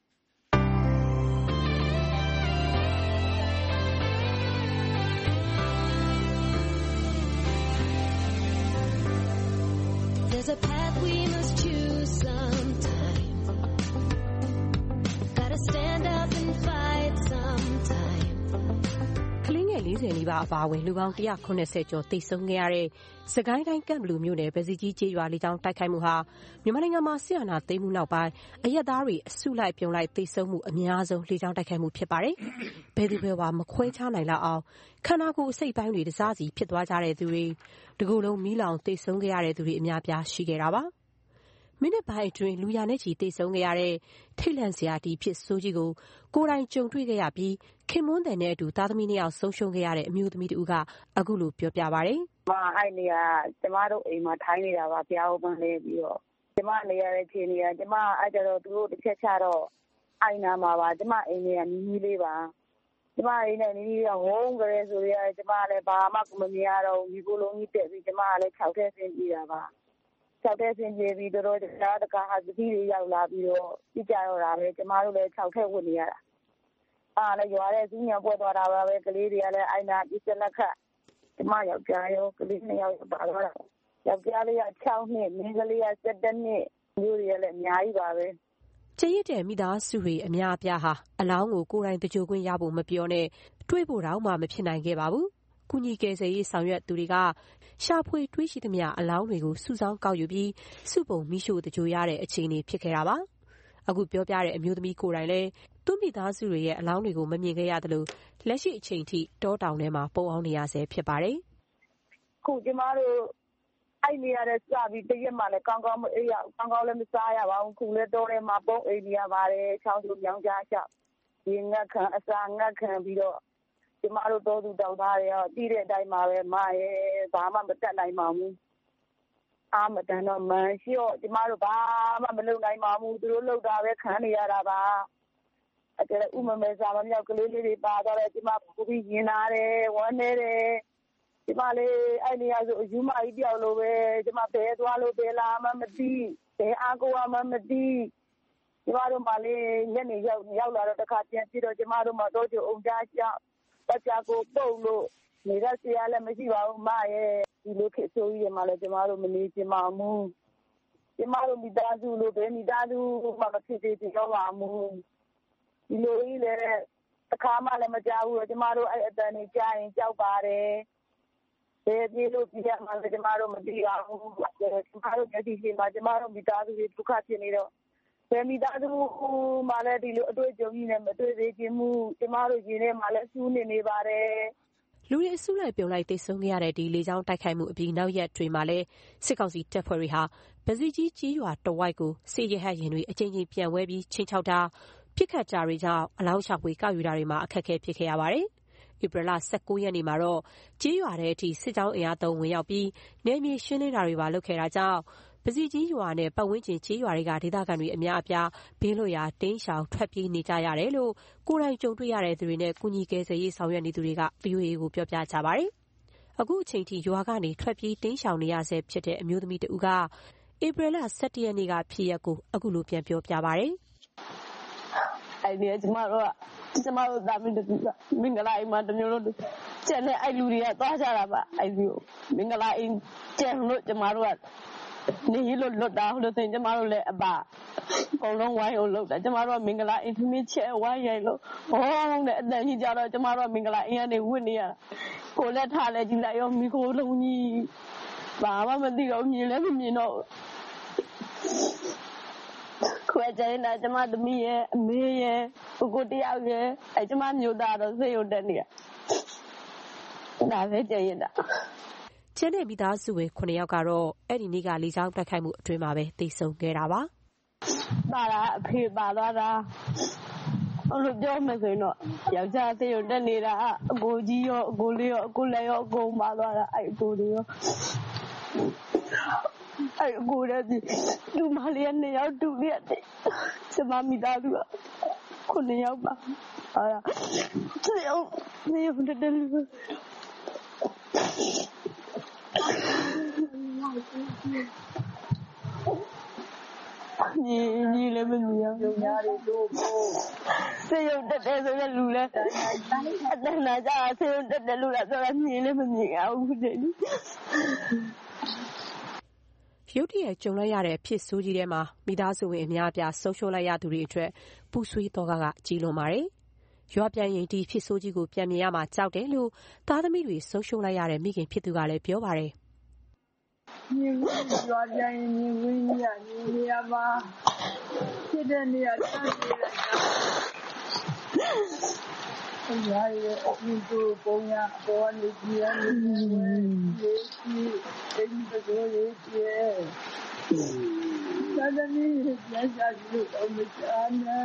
Speaker 15: There's a path we must choose sometime. Gotta stand up and fight sometime.
Speaker 16: ကလေးငယ်လေးဆယ်နီးပါးအပါအဝင်လူပေါင်း၁၇၀ကျော်သေဆုံးခဲ့ရတဲ့စကိုင်းတိုင်းကန့်ဘလူမြို့နယ်ဗစီကြီးကျေးရွာလေးကျောင်းတိုက်ခိုက်မှုဟာမြန်မာနိုင်ငံမှာဆီယနာသိမ်းမှုနောက်ပိုင်းအရက်သားတွေအစုလိုက်ပြုံလိုက်သေဆုံးမှုအများဆုံးလေးကျောင်းတိုက်ခိုက်မှုဖြစ်ပါတယ်။ဘယ်သူဘယ်ဝါမခွဲခြားနိုင်လောက်အောင်ခန္ဓာကိုယ်အစိတ်ပိုင်းတွေတစားစီဖြစ်သွားကြတဲ့သူတွေတကူလုံးမီးလောင်သေဆုံးခဲ့ရတဲ့သူတွေအများပြားရှိခဲ့တာပါ။မိနစ်ပိုင်းအတွင်းလူရနဲ့ချီသေဆုံးခဲ့ရတဲ့ထိတ်လန့်စရာဒီဖြစ်ဆိုးကြီးကိုကိုယ်တိုင်ကြုံတွေ့ခဲ့ရပြီးခင်မွန်းတယ်နဲ့အတူသားသမီးနှစ်ယောက်ဆုံးရှုံးခဲ့ရတဲ့အမျိုးသမီးတူကအခုလိုပြောပြပါဗျာ
Speaker 17: ။မအဲ့နေကကျမတို့အိမ်မှာထိုင်းနေတာပါဖျားဟုတ်ပန်းလေးပြီးတော့ကျမနေရတဲ့ခြေနေကကျမအဲ့ကြတော့သူတို့တစ်ချက်ချတော့အိုင်နာမှာပါကျမအိမ်တွေကနီးနီးလေးပါကျမအိမ်နဲ့နီးနီးကဝုန်းကြရဲဆိုရကျမလည်းဘာမှမမြင်ရတော့ဒီကိုလုံးကြီးတက်ပြီးကျမကလည်းခြောက်ထဲဆင်းပြေးတာပါခြောက်ထဲဆင်းပြေးပြီးတော့တရားတကာဟာသတိတွေရောက်လာပြီးတော့ပြကြတော့တာပဲကျမတို့လည်းခြောက်ထဲဝင်နေရတာအားလည်းရွာတဲ့စူးညံပွက်သွားတာပါပဲကလေးတွေကလည်းအိုင်နာပြစ်စလက်ခတ်ကျမယောက်ျားရောကလေးနှစ်ယောက်ပါတော့ယောက်ျားလေးက၆နှစ်မိန်းကလေးက၁၁နှစ်မျိုးတွေလည်းအများကြီးပါပဲ
Speaker 16: ကျရစ်တဲ့မိသားစုတွေအများအပြားဟာအလောင်းကိုကိုယ်တိုင်တကြိုခွင့်ရဖို့မပြောနဲ့တွေးဖို့တောင်မှမဖြစ်နိုင်ခဲ့ပါဘူး။ကုညီကယ်ဆယ်ရေးဆောင်ရွက်သူတွေကရှာဖွေတွေးရှိသမျှအလောင်းတွေကိုစုဆောင်းကောက်ယူပြီးစုပုံမိရှို့တကြိုရတဲ့အခြေအနေဖြစ်ခဲ့တာပါ။အခုပြောပြတဲ့အမျိုးသမီးကိုယ်တိုင်လည်းသူ့မိသားစုတွေရဲ့အလောင်းတွေကိုမမြင်ခဲ့ရသလိုလက်ရှိအချိန်ထိတောတောင်ထဲမှာပုံအောင်နေရဆဲဖြစ်ပါတယ်
Speaker 17: ။ခုကျမတို့အဲ့နေရတဲ့စပြီးတရက်မှလည်းကောင်းကောင်းမအေးရကောင်းကောင်းလည်းမစားရပါဘူးခုလည်းတောထဲမှာပုံအိမ်နေရပါတယ်ချောင်းစုမြောင်းကြားလျှောက်ဒီငတ်ခံအစာငတ်ခံပြီးတော့ကျမတို့တောသူတောက်သားတွေရောတီးတဲ့အတိုင်းမှာပဲမရဲဘာမှမတက်နိုင်ပါဘူးအာမတန်တော့မန်လျှော့ကျမတို့ဘာမှမလုပ်နိုင်ပါဘူးသူတို့လုပ်တာပဲခံနေရတာပါအဲ့ဒါဥမမဲစာမမြောက်ကလေးလေးတွေပါတော့ကျမပူပြီးရင်လာတယ်ဝမ်းနေတယ်ကျမလေးအဲ့နေရာဆိုအယူမကြီးတယောက်လိုပဲကျမဘဲသွားလို့ဘဲလာမှမသိဘဲအားကိုမှမသိကျမတို့မှလေးညနေရောက်ရောက်လာတော့တခါပြန်ပြီးတော့ကျမတို့မှတော့ကျုံအောင်ကြားချတချာကိုပုတ်လို့နေရစရာလည်းမရှိပါဘူးမရဲ့ဒီလိုခေတ်ဆိုကြီးမှလည်းကျမတို့မနေချင်ပါဘူးကျမတို့မိသားစုလိုပဲမိသားစုမှမဖြစ်သေးသေးတော့ပါဘူးဒီလိုကြီးလည်းတစ်ခါမှလည်းမကြောက်ဘူးကျမတို့အဲ့အတန်ကြီးကြားရင်ကြောက်ပါတယ်ဘယ်ပြေလို့ပြရမှလည်းကျမတို့မသိပါဘူးကျမတို့မျက်စိရှိမှကျမတို့မိသားစုတွေဒုက္ခဖြစ်နေတော့ဘယ်မိသားစုမှလည်းဒီလိုအတွေ့အကြုံကြီးနဲ့မတွေ့သေးခြင်းမူကျမတို့ရင်းထဲမှာလည်းစူးနေနေပါတယ်
Speaker 16: လူတွေအစုလိုက်ပြုံလိုက်တိတ်ဆုံးခဲ့ရတဲ့ဒီလေကြောင်းတိုက်ခိုက်မှုအပြီးနောက်ရက်တွေမှာလည်းစစ်ကောင်စီတပ်ဖွဲ့တွေဟာဗစီကြီးကြီးရွာတဝိုက်ကိုစစ်ရဟတ်ရင်တွေအကြိမ်ကြိမ်ပြန်ဝဲပြီးချင်းချောက်တာပြစ်ခတ်ကြတွေကြောင့်အလောင်းရှာဖွေကောက်ယူတာတွေမှာအခက်အခဲဖြစ်ခဲ့ရပါတယ်။ဧပြီလ၁၉ရက်နေ့မှာတော့ကြေးရွာထဲအထိစစ်ကြောင်းအင်အားသုံးဝင်ရောက်ပြီးနယ်မြေရှင်းလင်းတာတွေပါလုပ်ခဲ့တာကြောင့်ပစီကြီးရွာနဲ့ပတ်ဝန်းကျင်ကြေးရွာတွေကဒေသခံတွေအများအပြားဘေးလွတ်ရာတိမ်းရှောင်ထွက်ပြေးနေကြရတယ်လို့ကိုယ်တိုင်ကြုံတွေ့ရတဲ့သူတွေနဲ့ကုညီကယ်ဆယ်ရေးဆောင်ရွက်နေသူတွေက ဗွီအိုအေ ကိုပြောပြကြပါတယ်။အခုအချိန်ထိရွာကနေထွက်ပြေးတိမ်းရှောင်နေရဆဲဖြစ်တဲ့အမျိုးသမီးတဦးကဧပြီလ၁၁ရက်နေ့ကဖြစ်ရပ်ကိုအခုလိုပြန်ပြောပြပါတယ်
Speaker 17: ။အဲ့ဒီကျမတို့ကကျမတို့တာမင်းတို့မင်္ဂလာအိမ်မှာတမျိုးလို့ကျန်တဲ့အဲ့လူတွေကသွားကြတာပါအဲ့ဒီမင်္ဂလာအိမ်ကျန်လို့ကျမတို့ကနေလို့လွတ်တာလို့ဆိုရင်ကျမတို့လည်းအပအကုန်လုံးဝိုင်းအောင်လုပ်တာကျမတို့ကမင်္ဂလာအိမ်ထမင်းချက်ဝိုင်းရိုက်လို့ဟောတဲ့အတန်ကြီးကြတော့ကျမတို့ကမင်္ဂလာအိမ်ကနေဝစ်နေရတာကိုလည်းထားလဲကြည့်လိုက်ရောမိခိုးလုံးကြီးဘာမှမသိတော့မြင်လည်းမမြင်တော့ခွဲကြနေတာကျမသမီးရဲ့အမေရဲ့ကိုကိုတယောက်ရဲ့အဲကျမမျိုးသားတော့စိတ်ရုံတက်နေတာဒါပဲကြရင်တာ
Speaker 16: ကျန်တဲ့မိသားစုဝင်ခုနှစ်ယောက်ကတော့အဲ့ဒီနေ့ကလေကြောင်းတိုက်ခိုက်မှုအတွင်းမှာပဲတိတ်ဆုံခဲ့တာပါ
Speaker 17: ။ပါတာအဖေပါသွားတာ
Speaker 18: ဟိုလိုပြောမယ်ဆိုရင်တော့ယောက်ျားသေးရုံတက်နေတာအကိုကြီးရောအကိုလေးရောအကိုလည်းရောအကုန်ပါသွားတာအဲ့အကိုတွေရောအဲ့အကိုလည်းဒီမလေးကနှစ်ယောက်တူလေးတဲ့ကျမမိသားစုကခုနှစ်ယောက်ပါအဲ့ဒါသေအောင်သေအောင်တက်တယ်လို့ညီညီလည်းမမြင်ဘူးညာတွေတို့သေရုံတက်တယ်ဆိုတဲ့လူလည်းအတန်းလာကြသေရုံတက်တယ်လို့လည်းဆိုတော့ညီလည်းမမြင်အောင်ဘူးတဲ့
Speaker 16: ရုတ်တရက်ကြုံလိုက်ရတဲ့အဖြစ်ဆိုးကြီးထဲမှာမိသားစုဝင်အများအပြားဆုံးရှုံးလိုက်ရသူတွေအတွက်ပူဆွေးသောကကကြီးလွန်ပါတယ်။ရွာပြန်ရင်ဒီဖြစ်ဆိုးကြီးကိုပြန်မြင်ရမှာကြောက်တယ်လို့သားသမီးတွေဆုံးရှုံးလိုက်ရတဲ့မိခင်ဖြစ်သူကလည်းပြောပါတယ်
Speaker 18: ။မြင်ရွာပြန်ရင်မြင်ဝင်းကြီးကမြင်နေရမှာဖြစ်တဲ့နေရာတက်နေလိုက်တာ။အရာရဲ့အပြင်ကိုပုံရအပေါ်နေကြည့်ရနေတယ်။ဒီအိမ်တကိုယ်ရေးကျဲ။သာသမီပြန်စားလို့အမချာနာ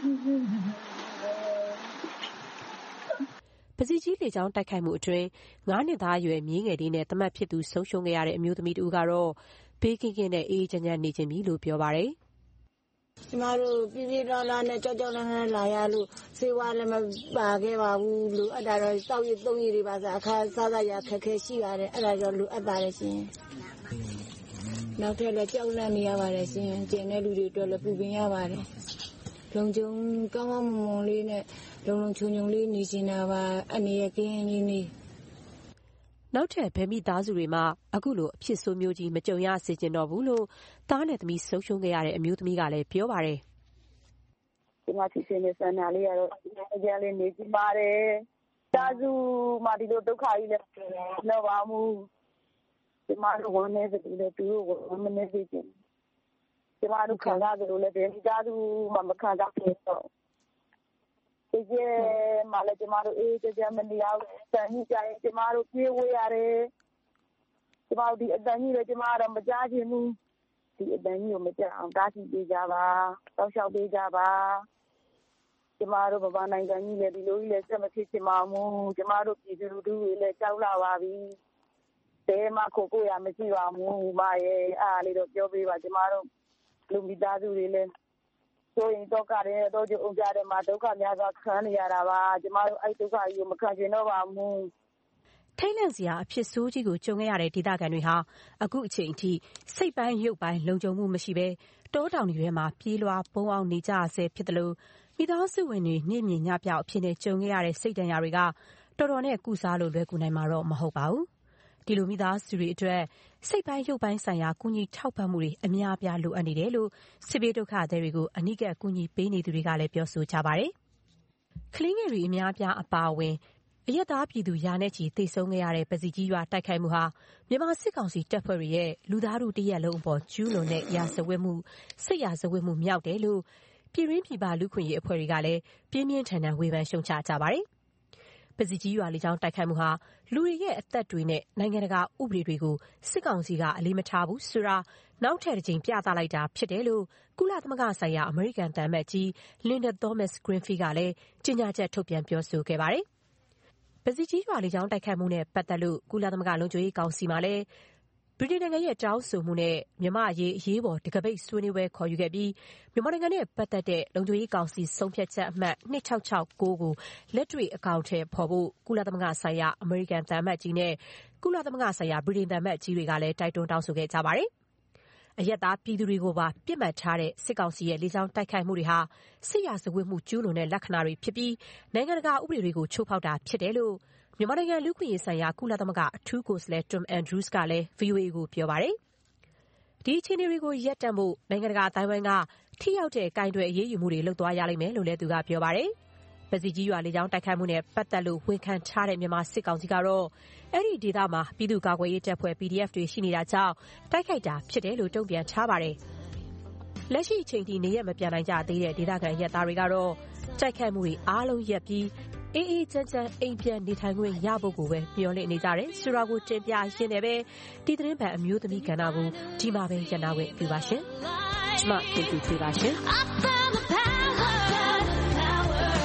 Speaker 16: ပစီကြီးလေကြောင်းတိုက်ခိုက်မှုအတွင်းငါးနှစ်သားအရွယ်မြေးငယ်လေးနဲ့တမတ်ဖြစ်သူဆုံးရှုံးခဲ့ရတဲ့အမျိုးသမီးတူကတော့ဘေးကင်းကင်းနဲ့အေးချမ်းချမ်းနေခြင်းပြီလို့ပြောပါတယ်
Speaker 18: ။ကျမတို့ပြည့်ပြည့်တော်တော်နဲ့ကြောက်ကြောက်လန့်လန့်လာရလို့စေဝါလည်းမပါခဲ့ပါဘူးလို့အဲ့ဒါတော့တောက်ရည်သုံးရည်တွေပါစားအခါစားစားရခက်ခဲရှိပါတယ်အဲ့ဒါကြောင့်လူအပ်ပါတယ်ရှင်။နောက်ထပ်လည်းကြောက်လန့်နေရပါတယ်ရှင်။ကျန်တဲ့လူတွေအတွက်လည်းပူပင်ရပါတယ်။လုံခြုံကောင်းကောင်းမွန်မွန်လေးနဲ့လုံလုံခြုံခြုံလေးနေနေတာပါအနေရကင်းကြီးနေ
Speaker 16: နောက်ထပ်ဗမိသားစုတွေမှာအခုလိုအဖြစ်ဆိုးမျိုးကြီးမကြုံရစေချင်တော့ဘူးလို့သားနဲ့သမီးဆုံးရှုံးခဲ့ရတဲ့အမျိုးသမီးကလည်းပြောပါတယ်
Speaker 17: ဒီမှာဖြစ်နေတဲ့ဆန္ဒလေးကတော့အကြမ်းလေးနေကြပါတယ်သားစုမှာဒီလိုဒုက္ခကြီးလည်းတော့ပါမှုဒီမှာတော့ဝန်နေစတူလည်းသူတို့ကမနေစေချင်ကျမတို့ခံစားကြလို့လည်းဒီသားစုမှာမခံစားဖြစ်တော့ဒီကျမလည်းကျမတို့အေးကြကြမနေအောင်စံကြီးကြရင်ကျမတို့ပြေးဝေးရတယ်ကျမတို့ဒီအတန်ကြီးလည်းကျမတို့မကြားချင်ဘူးဒီအတန်ကြီးကိုမကြားအောင်တားဆီးပေးကြပါတောက်လျှောက်ပေးကြပါကျမတို့ဗမာနိုင်ငံကြီးလည်းဒီလိုကြီးလည်းစက်မဖြစ်ချင်ပါဘူးကျမတို့ပြည်သူလူထုတွေလည်းကြောက်လာပါပြီဘယ်မှခိုးကိုရမရှိပါဘူးမရဲ့အားလေးတော့ပြောပေးပါကျမတို့လူမိသားစုတွေလည်းဆိုရင်တော့ကရဲတော့ကြုံကြတယ်မှာဒုက္ခများစွာခံနေရတာပါကျမတို့အဲ့ဒုက္ခကြီးကိုမခံချင်တော့ပါဘူး
Speaker 16: ထိတ်လန့်စရာအဖြစ်ဆိုးကြီးကိုကြုံခဲ့ရတဲ့ဒေသခံတွေဟာအခုအချိန်အထိစိတ်ပိုင်းရုပ်ပိုင်းလုံခြုံမှုမရှိဘဲတောတောင်တွေထဲမှာပြေးလွှားပုံအောင်နေကြရဆဲဖြစ်တယ်လို့မိသားစုဝင်တွေနှိမ့်မြင်ညပြောက်အဖြစ်နဲ့ကြုံခဲ့ရတဲ့စိတ်ဒဏ်ရာတွေကတော်တော်နဲ့ကုစားလို့လွယ်ကူနိုင်မှာတော့မဟုတ်ပါဘူးဒီလိုမိသားစုတွေအတွက်စိတ်ပိုင်းရုပ်ပိုင်းဆိုင်ရာကုညီထောက်ပံ့မှုတွေအများအပြားလိုအပ်နေတယ်လို့စစ်ဘေးဒုက္ခသည်တွေကိုအနိကကုညီပေးနေသူတွေကလည်းပြောဆိုကြပါတယ်။ကလေးငယ်တွေအများအပြားအပါအဝင်အရက်သားပြည်သူရာနဲ့ချီသေဆုံးခဲ့ရတဲ့ပစီကြီးရွာတိုက်ခိုက်မှုဟာမြန်မာစစ်ကောင်စီတပ်ဖွဲ့တွေရဲ့လူသားတို့တရက်လုံးအပေါ်ကျူးလွန်တဲ့ရာဇဝတ်မှုစိတ်ရာဇဝတ်မှုမြောက်တယ်လို့ပြည်ရင်းပြည်ပလူခွင့်ရေးအဖွဲ့တွေကလည်းပြင်းပြင်းထန်ထန်ဝေဖန်ရှုံချကြပါတယ်။ပစီကြီးရွာလေကြောင်းတိုက်ခိုက်မှုဟာလူတွေရဲ့အသက်တွေနဲ့နိုင်ငံတကာဥပဒေတွေကိုစစ်ကောင်စီကအလေးမထားဘူးဆိုတာနောက်ထပ်တစ်ကြိမ်ပြသလိုက်တာဖြစ်တယ်လို့ကုလသမဂ္ဂဆိုင်ရာအမေရိကန်သံအမတ်ကြီး Linda Thomas-Greenfield ကလည်းကြေညာချက်ထုတ်ပြန်ပြောဆိုခဲ့ပါတယ်။ပစီကြီးရွာလေကြောင်းတိုက်ခိုက်မှုနဲ့ပတ်သက်လို့ကုလသမဂ္ဂလုံခြုံရေးကောင်စီမှာလည်းဗြိတိန်နိုင်ငံရဲ့တောင်းဆိုမှုနဲ့မြန်မာအရေးအရေးပေါ်တကပိတ်ဆွေးနွေးပွဲခေါ်ယူခဲ့ပြီးမြန်မာနိုင်ငံနဲ့ပတ်သက်တဲ့လုံခြုံရေးကောင်စီဆုံးဖြတ်ချက်အမှတ်နှစ်၆၆၉ကိုလက်တွေ့အကောင့်ထဲပေါ်ဖို့ကုလသမဂ္ဂဆိုင်ရာအမေရိကန်သံအမတ်ကြီးနဲ့ကုလသမဂ္ဂဆိုင်ရာဗြိတိန်သံအမတ်ကြီးတွေကလည်းတိုက်တွန်းတောင်းဆိုခဲ့ကြပါတယ်။အရက်သားပြည်သူတွေကိုပါပြစ်မှတ်ထားတဲ့စစ်ကောင်စီရဲ့လေကြောင်းတိုက်ခိုက်မှုတွေဟာစစ်ရာဇဝတ်မှုကျူးလွန်တဲ့လက္ခဏာတွေဖြစ်ပြီးနိုင်ငံတကာဥပဒေတွေကိုချိုးဖောက်တာဖြစ်တယ်လို့မြန်မာနိုင်ငံလူ့အခွင့်အရေးဆိုင်ရာကုလသမဂ္ဂအထူးကိုယ်စားလှယ် Tom Andrews ကလည်း ဗွီအိုအေ ကိုပြောပါတယ်။ဒီအခြေအနေတွေကိုရပ်တန့်ဖို့နိုင်ငံတကာအသိုင်းအဝိုင်းကထိရောက်တဲ့ကိုင်တွယ်အရေးယူမှုတွေလုပ်သွားရလိမ့်မယ်လို့လည်းသူကပြောပါတယ်။ပစီကြီးရွာလေကြောင်းတိုက်ခိုက်မှုနဲ့ပတ်သက်လို့ဝန်ခံထားတဲ့မြန်မာစစ်ကောင်စီကတော့အဲ့ဒီဒေသမှာပြည်သူ့ကာကွယ်ရေးတပ်ဖွဲ့ ပီဒီအက်ဖ် တွေရှိနေတာကြောင့်တိုက်ခိုက်တာဖြစ်တယ်လို့တုံ့ပြန်ထားပါတယ်။လက်ရှိအချိန်ထိနေရမပြန်နိုင်ကြသေးတဲ့ဒေသခံရဲသားတွေကတော့တိုက်ခိုက်မှုတွေအားလုံးရပ်ပြီးအေးအေးချမ်းချမ်းအိမ်ပြန်နေထိုင်ခွင့်ရဖို့ကိုပဲမျှော်လင့်နေကြတယ်ဆိုတာကိုတင်ပြရင်းနဲ့ပဲဒီသတင်းပတ်အမျိုးသမီးကဏ္ဍကိုဒီမှာပဲရန်နာခွင့်ပြုပါရှင်။ကျမတင်ပြပေးပါရှင်။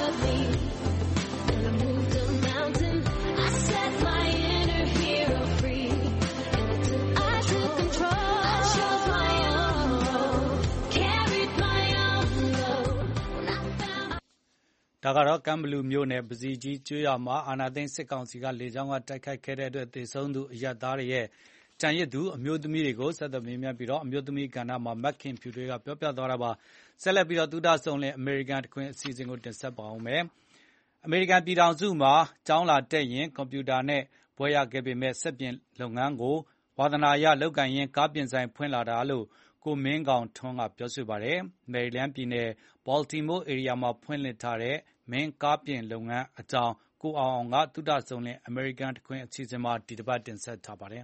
Speaker 2: ဒါကတော့ကမ်ဘလူးမြို့နယ်ပစီကြီးကျွော်မှာအာနာသိန်းစစ်ကောင်စီကလေကြောင်းကတိုက်ခိုက်ခဲ့တဲ့အတွက်သေဆုံးသူအရပ်သားတွေရဲ့ကြံရစ်သူအမျိုးသမီးတွေကိုဆက်သွယ်မေးမြန်းပြီးတော့အမျိုးသမီးကဏ္ဍမှာမက်ခင်ဖြူတွေကပြောပြသွားတာပါဆက်လက်ပြီးတော့သုဒဆုံလင်အမေရိကန်တခွင်အစီအစဉ်ကိုတင်ဆက်ပါအောင်မယ်အမေရိကန်ပြည်ထောင်စုမှာကျောင်းလာတက်ရင်ကွန်ပျူတာနဲ့ဘွဲရခဲ့ပေမဲ့စက်ပြင်လုပ်ငန်းကိုဝါသနာရလောက်ကန်ရင်ကားပြင်ဆိုင်ဖွင့်လာတာလို့ကိုမင်းကောင်ထွန်းကပြောဆိုပါတယ်မယ်ရီလန်းပြည်နယ်ဘော်တီမိုးဧရိယာမှာဖွင့်လှစ်ထားတဲ့မင်းကားပြင်လုပ်ငန်းအကြောင်းကိုအောင်အောင်ကသုဒဆုံလင်အမေရိကန်တခွင်အစီအစဉ်မှာဒီတစ်ပတ်တင်ဆက်ထားပါတယ်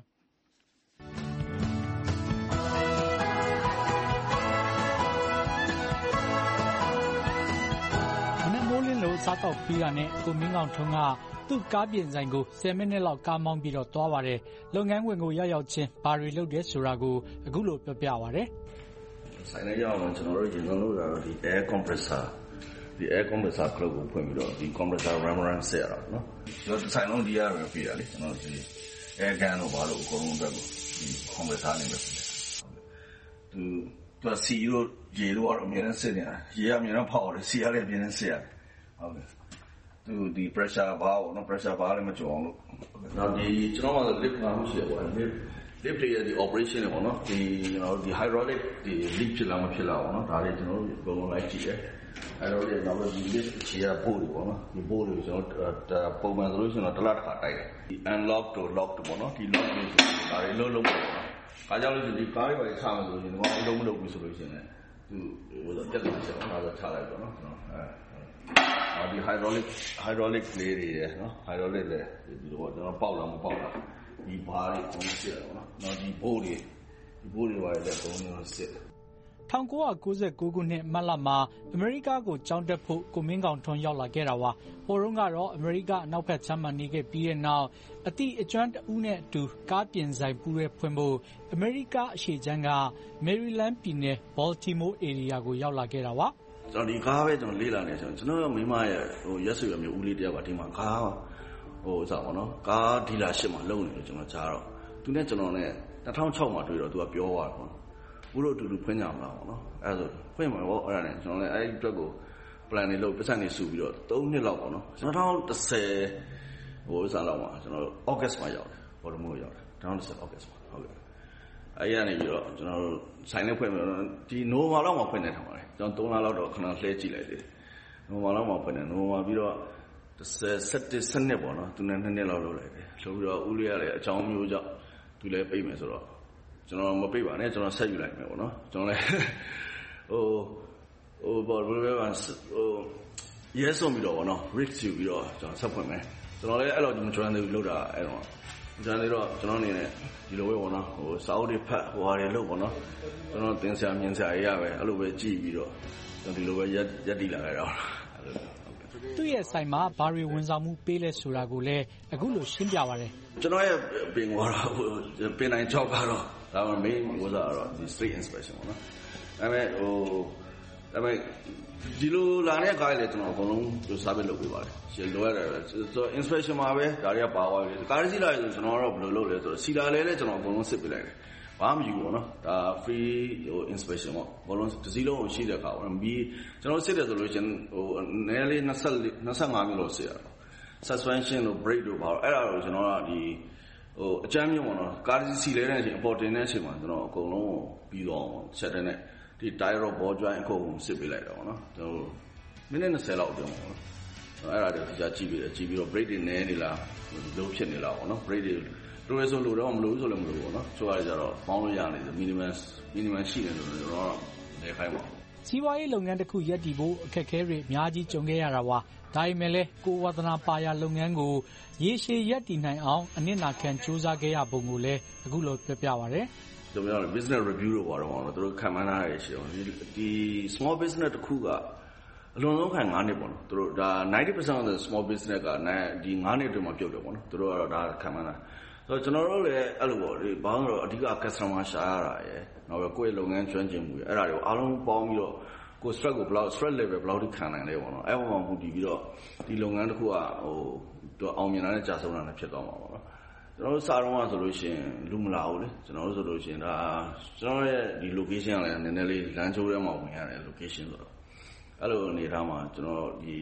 Speaker 2: လို့စားတော့ပြီးတာနဲ့ကိုမင်းကောင်ထွန်းကသူ့ကားပြင်ဆိုင်ကိုဆယ်မိနစ်လောက်ကားမောင်းပြီးတော့သွားပါတယ်လုပ်ငန်းဝင်ကိုရောက်ရောက်ချင်းဘာတွေလုပ်တယ်ဆိုတာကိုအခုလိုပြောပြပါရတယ်
Speaker 19: ဆိုင်ထဲရောက်တော့ကျွန်တော်တို့ရင်ဆုံးလုပ်တာတော့ဒီ air compressor ဒီ air compressor ကလုတ်ကိုဖွင့်ပြီးတော့ဒီ compressor ram ram ဆက်ရတာနော်ကျွန်တော်ဆိုင်လုံးဒီရပဲပြရလေကျွန်တော်ဒီ air gun လို့ဘာလို့အကုန်လုံးတက်ကိုဒီ compressor နဲ့ပဲပြရသူသူစီရိုရေလို့အမြဲတမ်းစစ်နေတာရေအမြဲတမ်းဖောက်တယ်စီရလည်းအမြဲတမ်းစစ်ရတယ်ဟုတ်ကဲ့သူဒီ pressure bar ပေါ့နော် pressure bar လည်းမကြော်အောင်လို့နောက်ဒီကျွန်တော်က lift မှာရှိတယ်ပေါ့ lift lift ရဲ့ဒီ operation တွေပေါ့နော်ဒီကျွန်တော်ဒီ hydraulic ဒီ leak ဖြစ်လာမဖြစ်လာပေါ့နော်ဒါလေးကျွန်တော်တို့အကုန်လုံးလိုက်ကြည့်တယ်အဲ့တော့ဒီနောက်ဒီ lift ချီရပို့တွေပေါ့နော်ဒီပို့တွေကျွန်တော်ပုံမှန်ဆိုလို့ရှိရင်တော့တစ်လတစ်ခါတိုက်တယ်ဒီ unlock တို့ lock တို့ပေါ့နော်ဒီ lock တွေဒါတွေလုံးလုံးပေါ့နော်အားကြောင့်လို့ဒီကားတွေပါချမယ်ဆိုရင်ဒီကောင်အလုံးမလုပ်ဘူးဆိုလို့ရှိရင်သူဟိုတော့တက်တယ်ဆက်တော့ချလိုက်ပေါ့နော်ကျွန်တော်အဲဒီ hydraulic hydraulic လေးတွေရယ်နော် hydraulic လေဒီတော့ကျွန်တော်ပေါက်လာမပေါက်လာဒီဘားတွေပုံစစ်ရအောင်နော်နောက်ဒီဘိုးတွေဒီဘိုးတွေပါလေပုံမျိုးစစ်
Speaker 2: ၁၉၉၉ခုနှစ်မတ်လမှာအမေရိကကိုကျောင်းတက်ဖို့ကိုမင်းကောင်ထွန်းရောက်လာခဲ့တာပါဟိုတုန်းကတော့အမေရိကအနောက်ဘက်ခြမ်းမှာနေခဲ့ပြီးတဲ့နောက်အတိအကျွမ်းတဦးနဲ့အတူကားပြင်ဆိုင်ပူးရဲဖွင့်ဖို့အမေရိကအရှေ့ခြမ်းကမယ်ရီလန်းပြည်နယ်ဘော်တီမိုးဧရိယာကိုရောက်လာခဲ့တာပါ
Speaker 19: ကျွန်တော်ဒီကားပဲကျွန်တော်လေးလာနေဆိုကျွန်တော်ကမိမရဲ့ဟိုရက်ဆွေရမျိုးဦးလေးတယောက်ကဒီမှာကားဟိုဥစားပေါ့နော်ကားဒီလာရှစ်မှာလုံနေလို့ကျွန်တော်ကြားတော့သူနဲ့ကျွန်တော်နဲ့၂၀၀၆မှာတွေ့တော့သူကပြောသွားတယ်ပေါ့ဦးတို့အတူတူဖွင့်ကြမှာပေါ့နော်အဲ့ဒါဆိုဖွင့်မှာပေါ့အဲ့ဒါနဲ့ကျွန်တော်လည်းအဲ့ဒီအတွက်ကို plan တွေလုပ်ပတ်စံတွေစုပြီးတော့၃နှစ်လောက်ပေါ့နော်၂၀၁၀ဟိုဥစားလောက်မှာကျွန်တော် August မှာရောက်တယ်ဘော်လမိုးရောက်တယ်၂၀၁၀ August မှာဟုတ်ကဲ့အဲ့ရနေပြီးတော့ကျွန်တော်တို့ဆိုင်နဲ့ဖွင့်ပြီးတော့ဒီ Nova လောက်မှာဖွင့်နေထားပါတယ်ကျွန်တော်၃လလောက်တော့ခဏလှည့်ကြည့်လိုက်သေးတယ် Nova လောက်မှာဖွင့်နေ Nova ပြီးတော့၁၀ ၁၁ စနစ်ပေါ့နော်သူနဲ့နှစ်နှစ်လောက်လုပ်လိုက်တယ်ဆိုပြီးတော့ဦးလေးရလည်းအကြောင်းမျိုးကြောင့်သူလည်းပြိမယ်ဆိုတော့ကျွန်တော်မပြိပါနဲ့ကျွန်တော်ဆက်ယူလိုက်မယ်ပေါ့နော်ကျွန်တော်လည်းဟိုဟိုဘော်ဘယ်လိုလဲဟိုရဲဆုံးပြီးတော့ပေါ့နော် risk ယူပြီးတော့ကျွန်တော်ဆက်ဖွင့်မယ်ကျွန်တော်လည်းအဲ့လိုကျွန်တော်လည်းလုပ်တာအဲ့တော့ကျွန်တော်လည်းတော့ကျွန်တော်အနေနဲ့ဒီလိုပဲပေါ့နော်ဟိုစာအုပ်တွေဖတ်ဟိုဟာတွေလုပ်ပေါ့နော်ကျွန်တော်သင်ဆရာမြင်ဆရာရပဲအဲ့လိုပဲကြည့်ပြီးတော့ကျွန်တော်ဒီလိုပဲရက်ရက်တည်လာခဲ့တော့
Speaker 2: သူ့ရဲ့ဆိုင်မှာဘာတွေဝန်ဆောင်မှုပေးလဲဆိုတာကိုလည်းအခုလိုရှင်းပြပါရတယ်
Speaker 19: ကျွန်တော်ရဲ့ပင်ကတော့ပင်တိုင်း job ကတော့ဒါမှ main ဟိုစားတော့ဒီ street inspection ပေါ့နော်ဒါပေမဲ့ဟိုဒါပေမဲ့ဒီလိုလာတဲ့ကားလေကျွန်တော်အကုန်လုံးသူစားပေးလုပ်ပေးပါတယ်ရှင်းလိုရတယ်ဆိုတော့ inspection မှာပဲဒါတွေကပါသွားပြီကားစီလာဆိုကျွန်တော်တော့ဘယ်လိုလုပ်လဲဆိုတော့စီလာလဲလဲကျွန်တော်အကုန်လုံးစစ်ပေးလိုက်တယ်ဘာမှမယူဘူးနော်ဒါ free ဟို inspection ပေါ့အကုန်လုံးတစ်စီးလုံးကိုရှိတဲ့အခါပေါ့မီးကျွန်တော်စစ်တယ်ဆိုလို့ရှင်ဟိုနည်းလေး၂၅မျိုးလောက်စစ်ရတော့ suspension တို့ brake တို့ပါတော့အဲ့ဒါကိုကျွန်တော်ကဒီဟိုအကြမ်းမျိုးပေါ့နော်ကားစီလဲတဲ့အချိန်အပေါ်တင်တဲ့အချိန်မှာကျွန်တော်အကုန်လုံးပြီးတော့ဆက်တဲ့နဲ့ဒီ tire ရော ball joint အကုန်စစ်ပေးလိုက်တော့နော်ကျွန်တော်မိနစ်၂၀လောက်အတွင်းပေါ့နော်အဲ့ဒါတွေကြာကြည့်ပြီးကြည့်ပြီးတော့ brake တွေနည်းနေလားလုံးဖြစ်နေလားပေါ့နော် brake တွေလိုရဲဆိုလို့တော့မလို့ဆိုလည်းမလို့ပေါ့နော်ဆိုရကြတော့ပေါင်းလို့ရနေတယ် minimum minimum ရှိနေလို့ကျွန်တော်နေခိုင်းပါ
Speaker 2: စီးပွားရေးလုပ်ငန်းတစ်ခုရပ်တည်ဖို့အခက်အခဲတွေအများကြီးကြုံခဲ့ရတာပါဒါပေမဲ့လည်းကိုဝါသနာပါရလုပ်ငန်းကိုရေရှည်ရပ်တည်နိုင်အောင်အနစ်နာခံစူးစမ်းခဲ့ရပုံကိုလည်းအခုလိုပြောပြပါရတယ်
Speaker 19: ကျွန်တော် business review လို့ပြောတော့သူတို့ခံမှန်းထားရရှိအောင်ဒီ small business တစ်ခုကအလွန်ဆုံးခံ၅နှစ်ပေါ့နော်သူတို့ဒါ ninety percent of the small business ကဒီ၅နှစ်အတွင်းမှာပြုတ်တယ်ပေါ့နော်သူတို့ကတော့ဒါခံမှန်းတာဆိုတော့ကျွန်တော်တို့လည်းအဲ့လိုပေါ့ဒီဘာလို့အဓိက customer ရှာရတာရယ်နောက်ပြီးကိုယ့်ရဲ့လုပ်ငန်းကျွမ်းကျင်မှုရယ်အဲ့ဒါတွေကိုအားလုံးပေါင်းပြီးတော့ကို stress ကိုဘယ်လောက် stress level ဘယ်လောက်ထိခံနိုင်လဲပေါ့နော်အဲ့ပေါ်မှာမူတည်ပြီးတော့ဒီလုပ်ငန်းတစ်ခုကဟိုသူအောင်မြင်တာနဲ့ကြာဆုံးတာနဲ့ဖြစ်သွားမှာပေါ့နော်ကျွန်တော်တို့စာတော့ဆိုလို့ရှိရင်လူမလာဘူးလေကျွန်တော်တို့ဆိုလို့ရှိရင်ဒါကျွန်တော်ရဲ့ဒီ location ကလည်းနည်းနည်းလေးလမ်းချိုးထဲမှာဝင်ရတယ် location ဆိုတော့အဲ့လိုအနေထားမှာကျွန်တော်ဒီ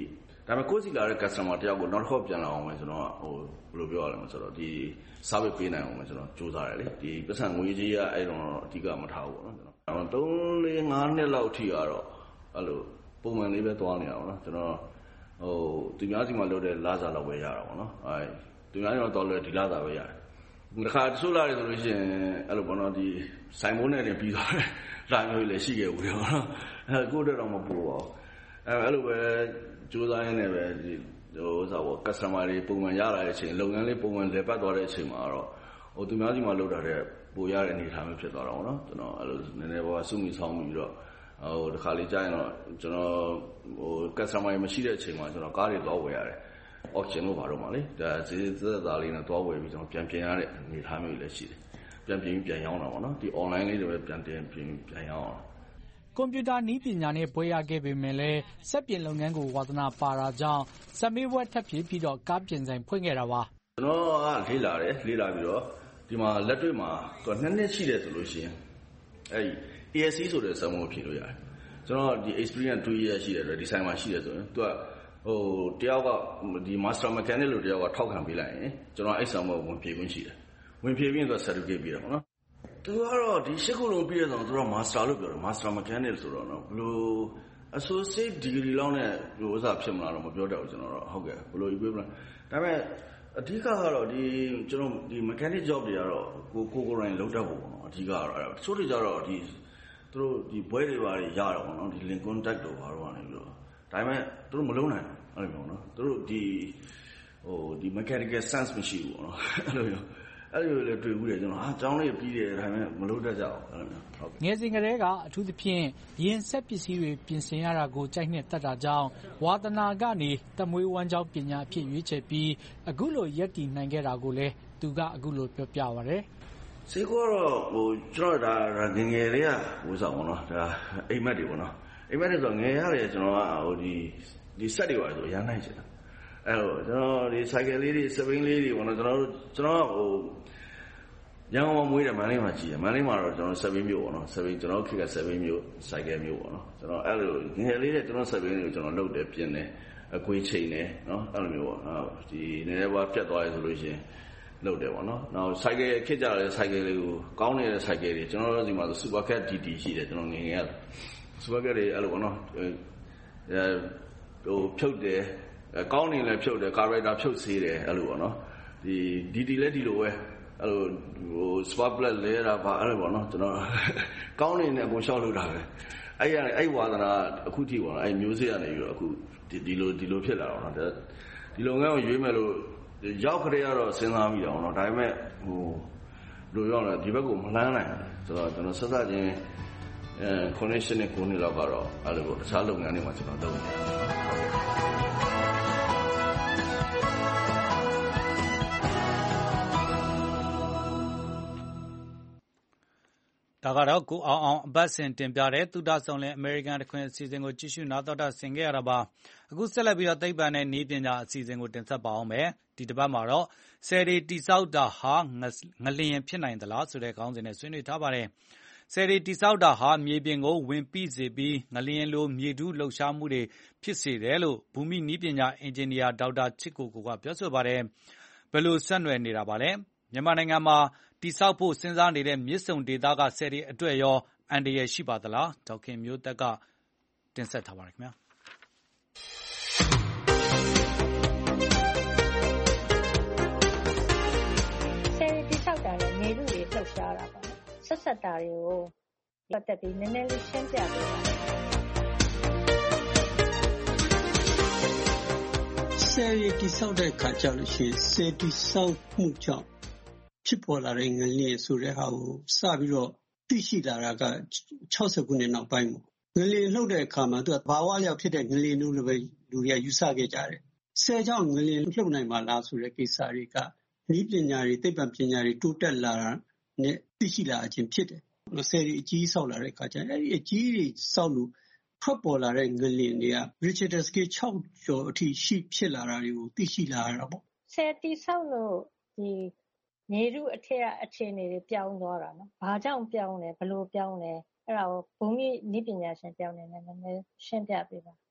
Speaker 19: ဒါပေမဲ့ကိုယ့်စီလာတဲ့ customer တယောက်ကိုနောက်တစ်ခေါက်ပြန်လာအောင်ပဲကျွန်တော်ကဟိုဘယ်လိုပြောရလဲမဆိုတော့ဒီ service ပေးနိုင်အောင်ပဲကျွန်တော်စူးစမ်းရတယ်လေဒီပတ်စံငွေကြီးကအဲ့တော့အဓိကမထားဘူးပေါ့နော်ကျွန်တော်၃ ၄ ၅နှစ်လောက်ထိကတော့အဲ့လိုပုံမှန်လေးပဲသွားနေရအောင်နော်ကျွန်တော်ဟိုသူများစီမှာလုပ်တဲ့လာစာလောက်ပဲရတာပေါ့နော်အဲသူများတော့တော်လဲဒီလာစာပဲရတယ်တခါတချို့လာတယ်ဆိုလို့ရှိရင်အဲ့လိုပေါ့နော်ဒီဆိုင်မိုးနဲ့တင်ပြီးသွားတယ်လာမျိုးလည်းရှိခဲ့ဘူးပေါ့နော်အဲကိုယ့်တက်တော့မပူပါဘူးအဲအဲ့လိုပဲကြိုးစားရင်းနဲ့ပဲဒီဟိုဥစားပေါ့ customer တွေပုံမှန်ရလာတဲ့အချိန်လုပ်ငန်းလေးပုံမှန်လည်ပတ်သွားတဲ့အချိန်မှာတော့ဟိုသူများစီမှာလုပ်တာတဲ့ပိုရတဲ့အနေအထားမျိုးဖြစ်သွားတာပေါ့နော်ကျွန်တော်အဲ့လိုနည်းနည်းပါးစုမိဆောင်ပြီးတော့ဟိုတစ်ခါလေးကြာရင်တော့ကျွန်တော်ဟို customer မရှိတဲ့အချိန်မှာကျွန်တော်ကားတွေသွားဝယ်ရတယ် auction လို့ပါတော့မှာလေဒါစီသက်သာလေးနဲ့သွားဝယ်ပြီးကျွန်တော်ပြန်ပြင်ရတဲ့အနေအထားမျိုးလည်းရှိတယ်ပြန်ပြင်ပြန်ရောင်းတာပေါ့နော်ဒီ online လေးတွေပဲပြန်တင်ပြင်ပြန်ရောင်းအောင်
Speaker 20: ကွန်ပျူတာနည်းပညာနဲ့ဘွဲရခဲ့ပေမဲ့လည်းစက်ပြင်လုပ်ငန်းကိုဝါသနာပါတာကြောင့်စက်မေးဘွဲထပ်ဖြစ်ပြီးတော့ကားပြင်ဆိုင်ဖွင့်ခဲ့တာပါ
Speaker 19: ကျွန်တော်ကလေးလာတယ်လေးလာပြီးတော့ဒီမှာလက်တွေ့မှာသူကနှစ်နှစ်ရှိတယ်ဆိုလို့ရှိရင်အဲ့ဒီ A S C ဆိုတဲ့စက်မှုဖြည့်လို့ရတယ်ကျွန်တော်ဒီ experience two years ရှိတယ်ဒီဆိုင်မှာရှိတယ်ဆိုရင်သူကဟိုတယောက်ကဒီ master mechanic လို့တယောက်ကထောက်ခံပေးလိုက်ရင်ကျွန်တော်အဲ့စက်မှုဝင်ဖြည့်ခွင့်ရှိတယ်ဝင်ဖြည့်ပြီးတော့ certificate ပေးတယ်ပေါ့နော်သူကတော့ဒီရှစ်ခုလုံးပြည့်တဲ့ဆိုတော့ master လို့ပြောတယ် master mechanic ဆိုတော့နော်ဘလို့ associate degree လောက်နဲ့ဟိုဥစားဖြစ်မလားတော့မပြောတတ်ဘူးကျွန်တော်တော့ဟုတ်ကဲ့ဘလို့ equivalent ဒါပေမဲ့အဓိကကတော့ဒီကျွန်တော်ဒီ mechanic job တွေကတော့ကိုကိုကိုယ်တိုင်လုပ်တတ်ဖို့ပေါ့နော်အဓိကကတော့အဲ့ဒါတချို့တွေကြတော့ဒီသူတို့ဒီဘွဲတွေပါတွေရတော့ပေါ့နော်ဒီ link contact တို့ဘာတော့ကနေပြီးတော့ဒါပေမဲ့သူတို့မလုံးနိုင်ဘူးအဲ့လိုမျိုးနော်သူတို့ဒီဟိုဒီ mechanical sense မရှိဘူးပေါ့နော်အဲ့လိုမျိုးအဲ့လိုလေတွေ့ဘူးတယ်ကျွန်တော်ဟာကျောင်းလေးပြီးတယ်ဒါပေမဲ့မလုပ်တတ်ကြအောင်အဲ့လိုမျိုးဟုတ်
Speaker 20: ငယ်စဉ်ကတည်းကအထူးသဖြင့်ရင်ဆက်ပစ္စည်းတွေပြင်ဆင်ရတာကိုကြိုက်နှစ်တတ်တာကြောင့်ဝါသနာကနေတမွေးဝမ်းကြောင်းပညာအဖြစ်ရွေးချယ်ပြီးအခုလိုရက်တည်နိုင်ခဲ့တာကိုလည်းသူကအခုလိုပြောပြပါရတယ်
Speaker 19: စေကောတော့ဟိုကျွန်တော်ဒါငငယ်လေးကဟိုဆောင်ပေါ့နော်ဒါအိမ်မက်တွေပေါ့နော်အိမ်မက်တွေဆိုငယ်ရတယ်ကျွန်တော်ကဟိုဒီဒီဆက်တွေပါဆိုရမ်းနိုင်ချင်တာအဲ့တော့ကျွန်တော်ဒီ cycle လေးတွေစပင်းလေးတွေပေါ့နော်ကျွန်တော်တို့ကျွန်တော်ဟိုရန်ကုန်မှာမွေးတယ်မန္တလေးမှာကြီးတယ်မန္တလေးမှာတော့ကျွန်တော်စပင်းမျိုးပေါ့နော်စပင်းကျွန်တော်ခေတ်ကစပင်းမျိုး cycle မျိုးပေါ့နော်ကျွန်တော်အဲ့လိုငယ်လေးတဲ့ကျွန်တော်စပင်းတွေကိုကျွန်တော်လုပ်တယ်ပြင်တယ်အကွေးချိန်တယ်နော်အဲ့လိုမျိုးပေါ့နော်ဒီနည်းနည်းပါပြတ်သွားရဆိုလို့ရှိရင်လုပ်တယ်ပေါ့နော်နောက် cycle ခေတ်ကြတဲ့ cycle လေးကိုကောင်းနေတဲ့ cycle တွေကျွန်တော်တို့ဒီမှာ super cat D T ရှိတယ်ကျွန်တော်ငယ်ငယ်ရ super cat တွေအဲ့လိုပေါ့နော်အဲဟိုဖြုတ်တယ်ကောင်းနေလဲဖြုတ်တယ် character ဖြုတ်ဆေးတယ်အဲ့လိုပေါ့နော်ဒီ D T လည်းဒီလိုပဲအဲ့လိုဟို spark plug လဲတာပါအဲ့လိုပေါ့နော်ကျွန်တော်ကောင်းနေနေအကုန်ရှောက်လို့တာပဲအဲ့ရအဲ့ဝါသနာအခုထိပေါ့နော်အဲ့မျိုးစေ့ကနေပြီးတော့အခုဒီလိုဒီလိုဖြစ်လာတော့နော်ဒီလုပ်ငန်းကိုရွေးမယ်လို့ရောက်ခရကတော့စဉ်းစားမိတာပေါ့နော်ဒါပေမဲ့ဟိုလိုရောက်လာဒီဘက်ကိုမလှမ်းနိုင်ဆိုတော့ကျွန်တော်ဆက်ဆက်ချင်းအဲ connection နဲ့ကိုနေလောက်ကတော့အဲ့လိုတခြားလုပ်ငန်းတွေမှာကျွန်တော်လုပ်နေတာ
Speaker 2: ဒါကတော့ကိုအောင်အောင်အပတ်စဉ်တင်ပြတဲ့သုဒ္ဓဆောင်လင်အမေရိကန်တခွင်အစီအစဉ်ကိုကြည့်ရှုနားတော်တာဆင်ခဲ့ရတာပါအခုဆက်လက်ပြီးတော့သိပ္ပံနဲ့နည်းပညာအစီအစဉ်ကိုတင်ဆက်ပါအောင်မယ်ဒီတစ်ပတ်မှာတော့ဆယ်ရီတိဆောက်တာဟာငလျင်ဖြစ်နိုင်သလားဆိုတဲ့ခေါင်းစဉ်နဲ့ဆွေးနွေးထားပါတယ်ဆယ်ရီတိဆောက်တာဟာမြေပြင်ကိုဝင်ပြီးစေပြီးငလျင်လိုမြေတူးလှုပ်ရှားမှုတွေဖြစ်စေတယ်လို့ဘူမိနည်းပညာအင်ဂျင်နီယာဒေါက်တာချစ်ကိုကိုကပြောဆိုပါတယ်ဘယ်လိုဆက်နွယ်နေတာပါလဲမြန်မာနိုင်ငံမှာတိဆောက်ဖို့စဉ်းစားနေတဲ့မြစ်ဆုံဒေသကဆယ်ရီအတွက်ရောအန္တရာယ်ရှိပါသလားဒေါက်ခင်မျိုးသက်ကတင်ဆက်ထားပါတယ်ခင်ဗျာ
Speaker 3: ဆယ်ရီတိဆောက်တာလည်းမြေလူတွေလှုပ်ရှားတာပေါ့ဆက်ဆက်တာတွေကိုပတ်သက်ပြီးနည်းနည်းလေးရှင်းပြပေးပါ
Speaker 21: ဆယ်ရီတိဆောက်တဲ့အခါကျလို့ရှိရင်ဆယ်တိဆောက်မှုကြောင့်ဖြစ်ပေါ်လာတဲ့ငလျင်ဆိုတဲ့ဟာကိုစပြီးတော့သိရှိလာတာက၆၀ခုနှစ်နောက်ပိုင်းပေါ့ငလျင်လှုပ်တဲ့အခါမှာသူကဘာဝလျောက်ဖြစ်တဲ့ငလျင်လို့လည်းပဲလူတွေကယူဆခဲ့ကြတယ်ဆယ်ကြောင့်ငလျင်လှုပ်နိုင်မှာလားဆိုတဲ့ကိစ္စတွေကနည်းပညာတွေသိပ္ပံပညာတွေတိုးတက်လာတာနဲ့သိရှိလာခြင်းဖြစ်တယ်ဆယ်ရီအကြီးဆောက်လာတဲ့အခါကျရင်အဲ့ဒီအကြီးတွေဆောက်လို့ထွက်ပေါ်လာတဲ့ငလျင်တွေက Richter scale ၆ကျော်အထိရှိဖြစ်လာတာတွေကိုသိရှိလာရတာပေါ့
Speaker 3: ဆယ်တိဆောက်လို့ဒီမြေထုအထက်အခြေအနေတွေပြောင်းသွားတာနော်။ဘာကြောင့်ပြောင်းလဲဘယ်လိုပြောင်းလဲအဲ့ဒါကိုဘူမိနည်းပညာရှင်ပြောင်းနေတယ်နည်းနည်းရှင်းပြပေးပါ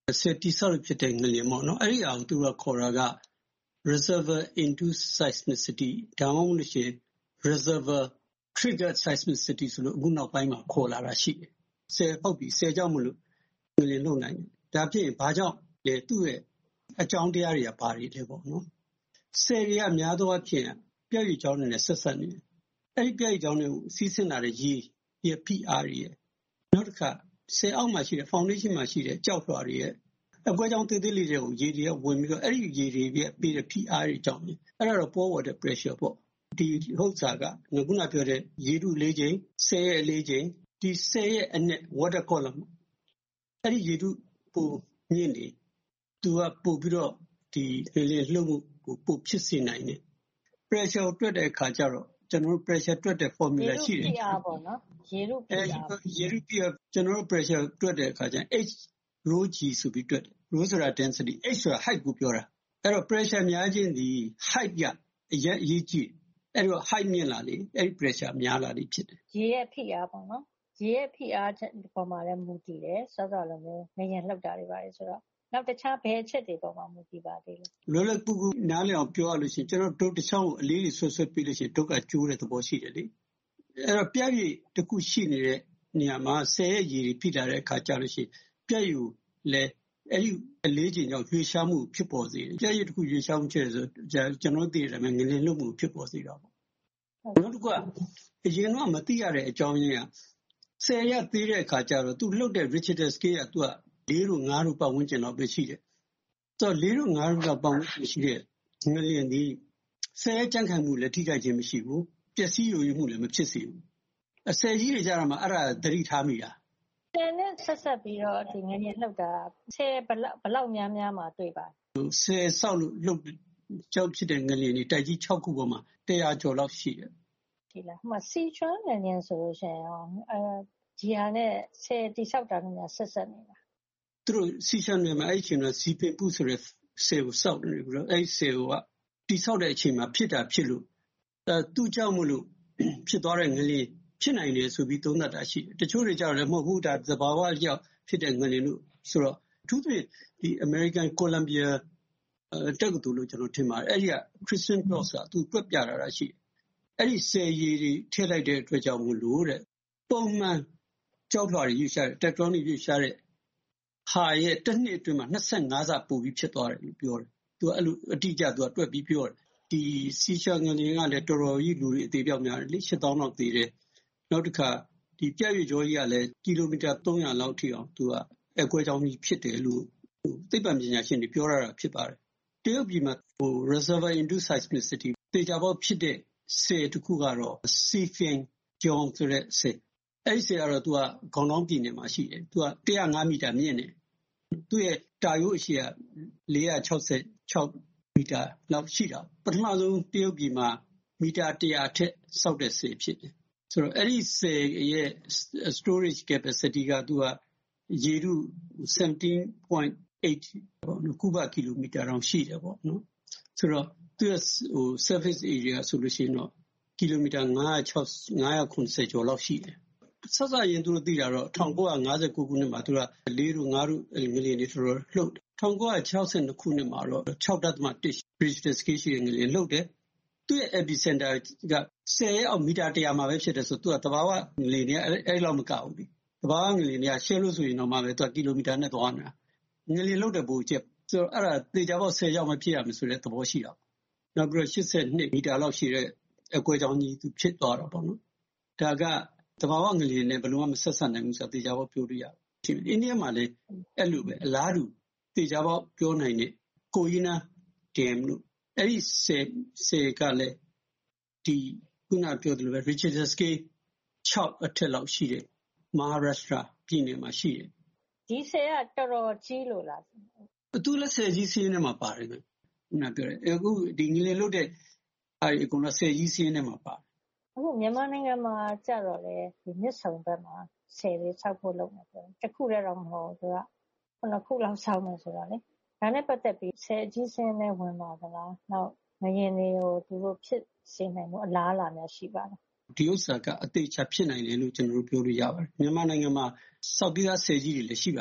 Speaker 21: ဆယ်တိဆောက်ဖြစ်တဲ့ငလျင်ပေါ့နော်အဲ့ဒီအအောင်သူကခေါ်တာက reservoir induced seismicity ဒါမှမဟုတ်လို့ရှိရင် reservoir triggered seismicity ဆိုလို့အခုနောက်ပိုင်းမှာခေါ်လာတာရှိတယ်ဆယ်ဟုတ်ပြီဆယ်ကြောင့်မလို့ငလျင်လှုပ်နိုင်တယ်ဒါဖြစ်ရင်ဘာကြောင့်လဲသူ့ရဲ့အကြောင်းတရားတွေကဘာတွေလဲပေါ့နော်ဆယ်တွေကများသောအားဖြင့်ပြည့်ရည်ကြောင်းတွေနဲ့ဆက်ဆက်နေတယ်အဲ့ဒီပြည့်ရည်ကြောင်းတွေကိုစီးဆင်းလာတဲ့ရေရဲ့ P R တွေရဲ့နောက်တစ်ခါဆယ်အောက်မှာရှိတဲ့ foundation မှာရှိတဲ့ကြောက်လွှာတွေရဲ့အကွဲကြောင်းသေးသေးလေးတွေကိုရေတွေကဝင်ပြီးတော့အဲ့ဒီရေတွေရဲ့ပေးတဲ့ P R တွေကြောင့်အဲ့ဒါတော့ pore water pressure ပေါ့ဒီဟုတ်စားကခုနပြောတဲ့ရေထုလေးချိန်ဆယ်ရဲ့လေးချိန်ဒီဆယ်ရဲ့အနက် water column အဲ့ဒီရေထုပိုမြင့်နေသူကပို့ပြီးတော့ဒီလေလှုပ်မှုကိုပို့ဖြစ်စေနိုင်တယ် pressure တွက်တဲ့အခါကျတော့ကျွန်တော်တို့ pressure တွက်တဲ့ formula ရှိတယ်
Speaker 3: ရေထု P R ပေါ့နော်ရေထု P R
Speaker 21: ရေထု P R ကျွန်တော်တို့ pressure တွက်တဲ့အခါကျရင် H rho g ဆိုပြီးတွက်တယ် rho ဆိုတာ density H ဆိုတာ height ကိုပြောတာအဲ့တော့ pressure များခြင်းဒီ height ကအရင်အရေးကြီးအဲ့တော့ height မြင့်လာလေအဲ့ဒီ pressure များလာလေဖြစ်တယ်
Speaker 3: ရေရဲ့ P R ပေါ့နော်ရေရဲ့ P R ပေါ်မှာလည်းမူတည်တယ်စောစောလည်းမျိုးငရင်လှုပ်တာတွေပါတယ်ဆိုတော့နောက်တခြားဘယ်အချက်တွေပေါ်မှာမူတည်ပါသေးလဲ
Speaker 21: လွယ်လွယ်ကူကူနားလည်အောင်ပြောရလို့ရှိရင်ကျွန်တော်တို့တစ်ချောင်းကိုအလေးတွေဆွဆွပြီးလို့ရှိရင်ဒုက္ခကျိုးတဲ့သဘောရှိတယ်လေအဲ့တော့ပြည့်ရည်တစ်ခုရှိနေတဲ့နေရာမှာဆယ်ရဲ့ရည်တွေဖြစ်လာတဲ့အခါကျလို့ရှိရင်ပြည့်ရည်လည်းအဲ့ဒီအလေးချိန်ကြောင့်ရွေးရှားမှုဖြစ်ပေါ်စေတယ်ပြည့်ရည်တစ်ခုရွေးရှားမှုဖြစ်တယ်ဆိုကျွန်တော်သိရတယ်ငလျင်လှုပ်မှုဖြစ်ပေါ်စေတာပေါ့နောက်တစ်ခုကအရင်ကမသိရတဲ့အကြောင်းရင်းကဆယ်ရသေးတဲ့အခါကျတော့သူလှုပ်တဲ့ Richter scale ကသူကလေးတို့ငါးတို့ပတ်ဝန်းကျင်တော့ပဲရှိတယ်။ဆိုတော့လေးတို့ငါးတို့ကပတ်ဝန်းကျင်ရှိတဲ့ငလျင်ဒီဆယ်ကြံ့ခိုင်မှုလည်းထိခိုက်ခြင်းမရှိဘူး။ပျက်စီးယိုယွင်းမှုလည်းမဖြစ်စေဘူး။အဆယ်ကြီးတွေကြတာမှအဲ့ဒါသတိထားမိတာ
Speaker 3: ။ဆယ်နဲ့ဆက်ဆက်ပြီးတော့ဒီငလျင်လှုပ်တာဆယ်ဘလောက်ဘလောက်များများမှတွေ့ပါ
Speaker 21: ဆယ်ဆောက်လို့လှုပ်ကြောက်ဖြစ်တဲ့ငလျင်တွေတိုက်ကြီး၆ခုပေါ်မှာတရာကျော်လောက်ရှိတယ်
Speaker 3: ။ဒီလား။ဟိုမှာစီချွမ်းငလျင်ဆိုလို့ရှိရင်အဲဂျီဟာနဲ့ဆယ်တိဆောက်တာနဲ့ဆက်ဆက်နေတာ
Speaker 21: သူတို့စီချန်တွေမှာအဲ့ဒီအချိန်ကစီပင်ပူဆိုတဲ့ဆယ်ကိုစောက်နေပြီးတော့အဲ့ဒီဆယ်ကတိဆောက်တဲ့အချိန်မှာဖြစ်တာဖြစ်လို့အဲသူ့ကြောင့်မလို့ဖြစ်သွားတဲ့ငလျင်ဖြစ်နိုင်တယ်ဆိုပြီးသုံးသပ်တာရှိတယ်တချို့တွေကြတော့လည်းမဟုတ်ဘူးဒါသဘာဝကြောင့်ဖြစ်တဲ့ငလျင်လို့ဆိုတော့အထူးသဖြင့်ဒီ American Columbia တက္ကသိုလ်လို့ကျွန်တော်ထင်ပါတယ်အဲ့ဒီက Christian Cross ကသူတွက်ပြတာရှိတယ်အဲ့ဒီဆယ်ရည်တွေထည့်လိုက်တဲ့အတွက်ကြောင့်မလို့တဲ့ပုံမှန်ကြောက်လွှာတွေရွေ့ရှားတဲ့ tectonic ရွေ့ရှားတဲ့ဟာရဲ့တစ်နှစ်အတွင်းမှာနှစ်ဆယ့်ငါးဆပိုပြီးဖြစ်သွားတယ်လို့ပြောတယ်။သူကအဲ့လိုအတိအကျသူကတွက်ပြီးပြောတယ်။ဒီစီရှာငလျင်ကလည်းတော်တော်ကြီးလူတွေအသေးပြောက်များတယ်လေရှစ်သောင်းလောက်သေးတယ်။နောက်တစ်ခါဒီပြည့်ရွေကြောကြီးကလည်းကီလိုမီတာသုံးရာလောက်ထိအောင်သူကအကွဲကြောင်းကြီးဖြစ်တယ်လို့သိပ္ပံပညာရှင်တွေပြောရတာဖြစ်ပါတယ်။တရုတ်ပြည်မှာဟို reservoir induced seismicity တေချာပေါက်ဖြစ်တဲ့ဆယ်တစ်ခုကတော့ Sifen ကျောင်းဆိုတဲ့ဆယ်အဲ့ဒီဆယ်ကတော့သူကခေါင်းတောင်းပြည်နယ်မှာရှိတယ်။သူကတစ်ရာငါးမီတာမြင့်တယ်။သူ့ရဲ့တာရိုးအရှိကလေးရာခြောက်ဆယ်ခြောက်မီတာလောက်ရှိတာပထမဆုံးတရုတ်ပြည်မှာမီတာတစ်ရာထက်စောက်တဲ့ဆယ်ဖြစ်တယ်ဆိုတော့အဲ့ဒီဆယ်ရဲ့ storage capacity ကသူကရေထု seventeen point eight ပေါ့နော်ကုဗကီလိုမီတာတောင်ရှိတယ်ပေါ့နော်ဆိုတော့သူရဲ့ဟို surface area ဆိုလို့ရှိရင်တော့ကီလိုမီတာငါးရာခြောက် ငါးရာခုနှစ်ဆယ်ကျော်လောက်ရှိတယ်ဆက်စရင်သူတို့သိတာတော့၁၉၅၉ခုနှစ်မှာသူကလေးတို့ငါးတို့ငလျင်တွေတော်တော်လှုပ်၁၉၆၂ခုနှစ်မှာတော့၆.၁ Richter scale ရှိတဲ့ငလျင်လှုပ်တယ်သူ့ရဲ့ epicenter ကဆယ်အောက်မီတာတစ်ရာမှာပဲဖြစ်တယ်ဆိုသူကသဘာဝငလျင်တွေအဲ့လောက်မကဘူးလေသဘာဝငလျင်တွေကရှဲလို့ဆိုရင်တော့မှပဲသူကကီလိုမီတာနဲ့သွားနေတာငလျင်လှုပ်တဲ့ဘူချက်ဆိုတော့အဲ့ဒါသေချာပေါက်ဆယ်ရောက်မှဖြစ်ရမယ်ဆိုတဲ့သဘောရှိတာနောက်ပြီးတော့ရှစ်ဆယ့်နှစ်မီတာလောက်ရှိတဲ့အကွဲကြောင်းကြီးသူဖြစ်သွားတာပေါ့နော်ဒါကသဘာဝငလျင်နဲ့ဘယ်လိုမှမဆက်ဆက်နိုင်ဘူးဆိုတာသေချာပေါက်ပြောလို့ရတယ်။အိန္ဒိယမှာလည်းအဲ့လိုပဲအလားတူသေချာပေါက်ပြောနိုင်တဲ့ကိုယီနာဒမ်လို့အဲ့ဒီဆယ်ဆယ်ကလည်းဒီခုနပြောသလိုပဲ Richter scale ၆အထက်လောက်ရှိတဲ့ Maharashtra ပြည်နယ်မှာရှိတယ်
Speaker 3: ။ဒီဆယ်ကတော်တော်ကြီးလို့လား
Speaker 21: ။သူလည်းဆယ်ကြီးစီးနေမှာပါတယ်ကွ။ခုနပြောတယ်အခုဒီငလျင်လို့တဲ့အဲ့ဒီကောင်ဆယ်ကြီးစီးနေမှာပါတယ်
Speaker 3: အခုမြန်မာနိုင်ငံမှာကြတော့လေဒီမြစ်ဆုံဘက်မှာဆယ်လေးဆောက်ဖို့လုပ်နေတယ်တခုတည်းတော့မဟုတ်ဘူးသူကခုနှစ်ခုလောက်ဆောက်မယ်ဆိုတော့လေဒါနဲ့ပတ်သက်ပြီးဆယ်အကြီးစင်းနဲ့ဝင်ပါသလားနောက်ငရင်တွေကိုသူတို့ဖြစ်စေနိုင်မှုအလားအလာများရှိပါလား
Speaker 21: ဒီဥစ္စာကအသေးချာဖြစ်နိုင်တယ်လို့ကျွန်တော်တို့ပြောလို့ရပါတယ်မြန်မာနိုင်ငံမှာစောက်ပြီးသားဆယ်ကြီးတွေလည်းရှိပါတယ်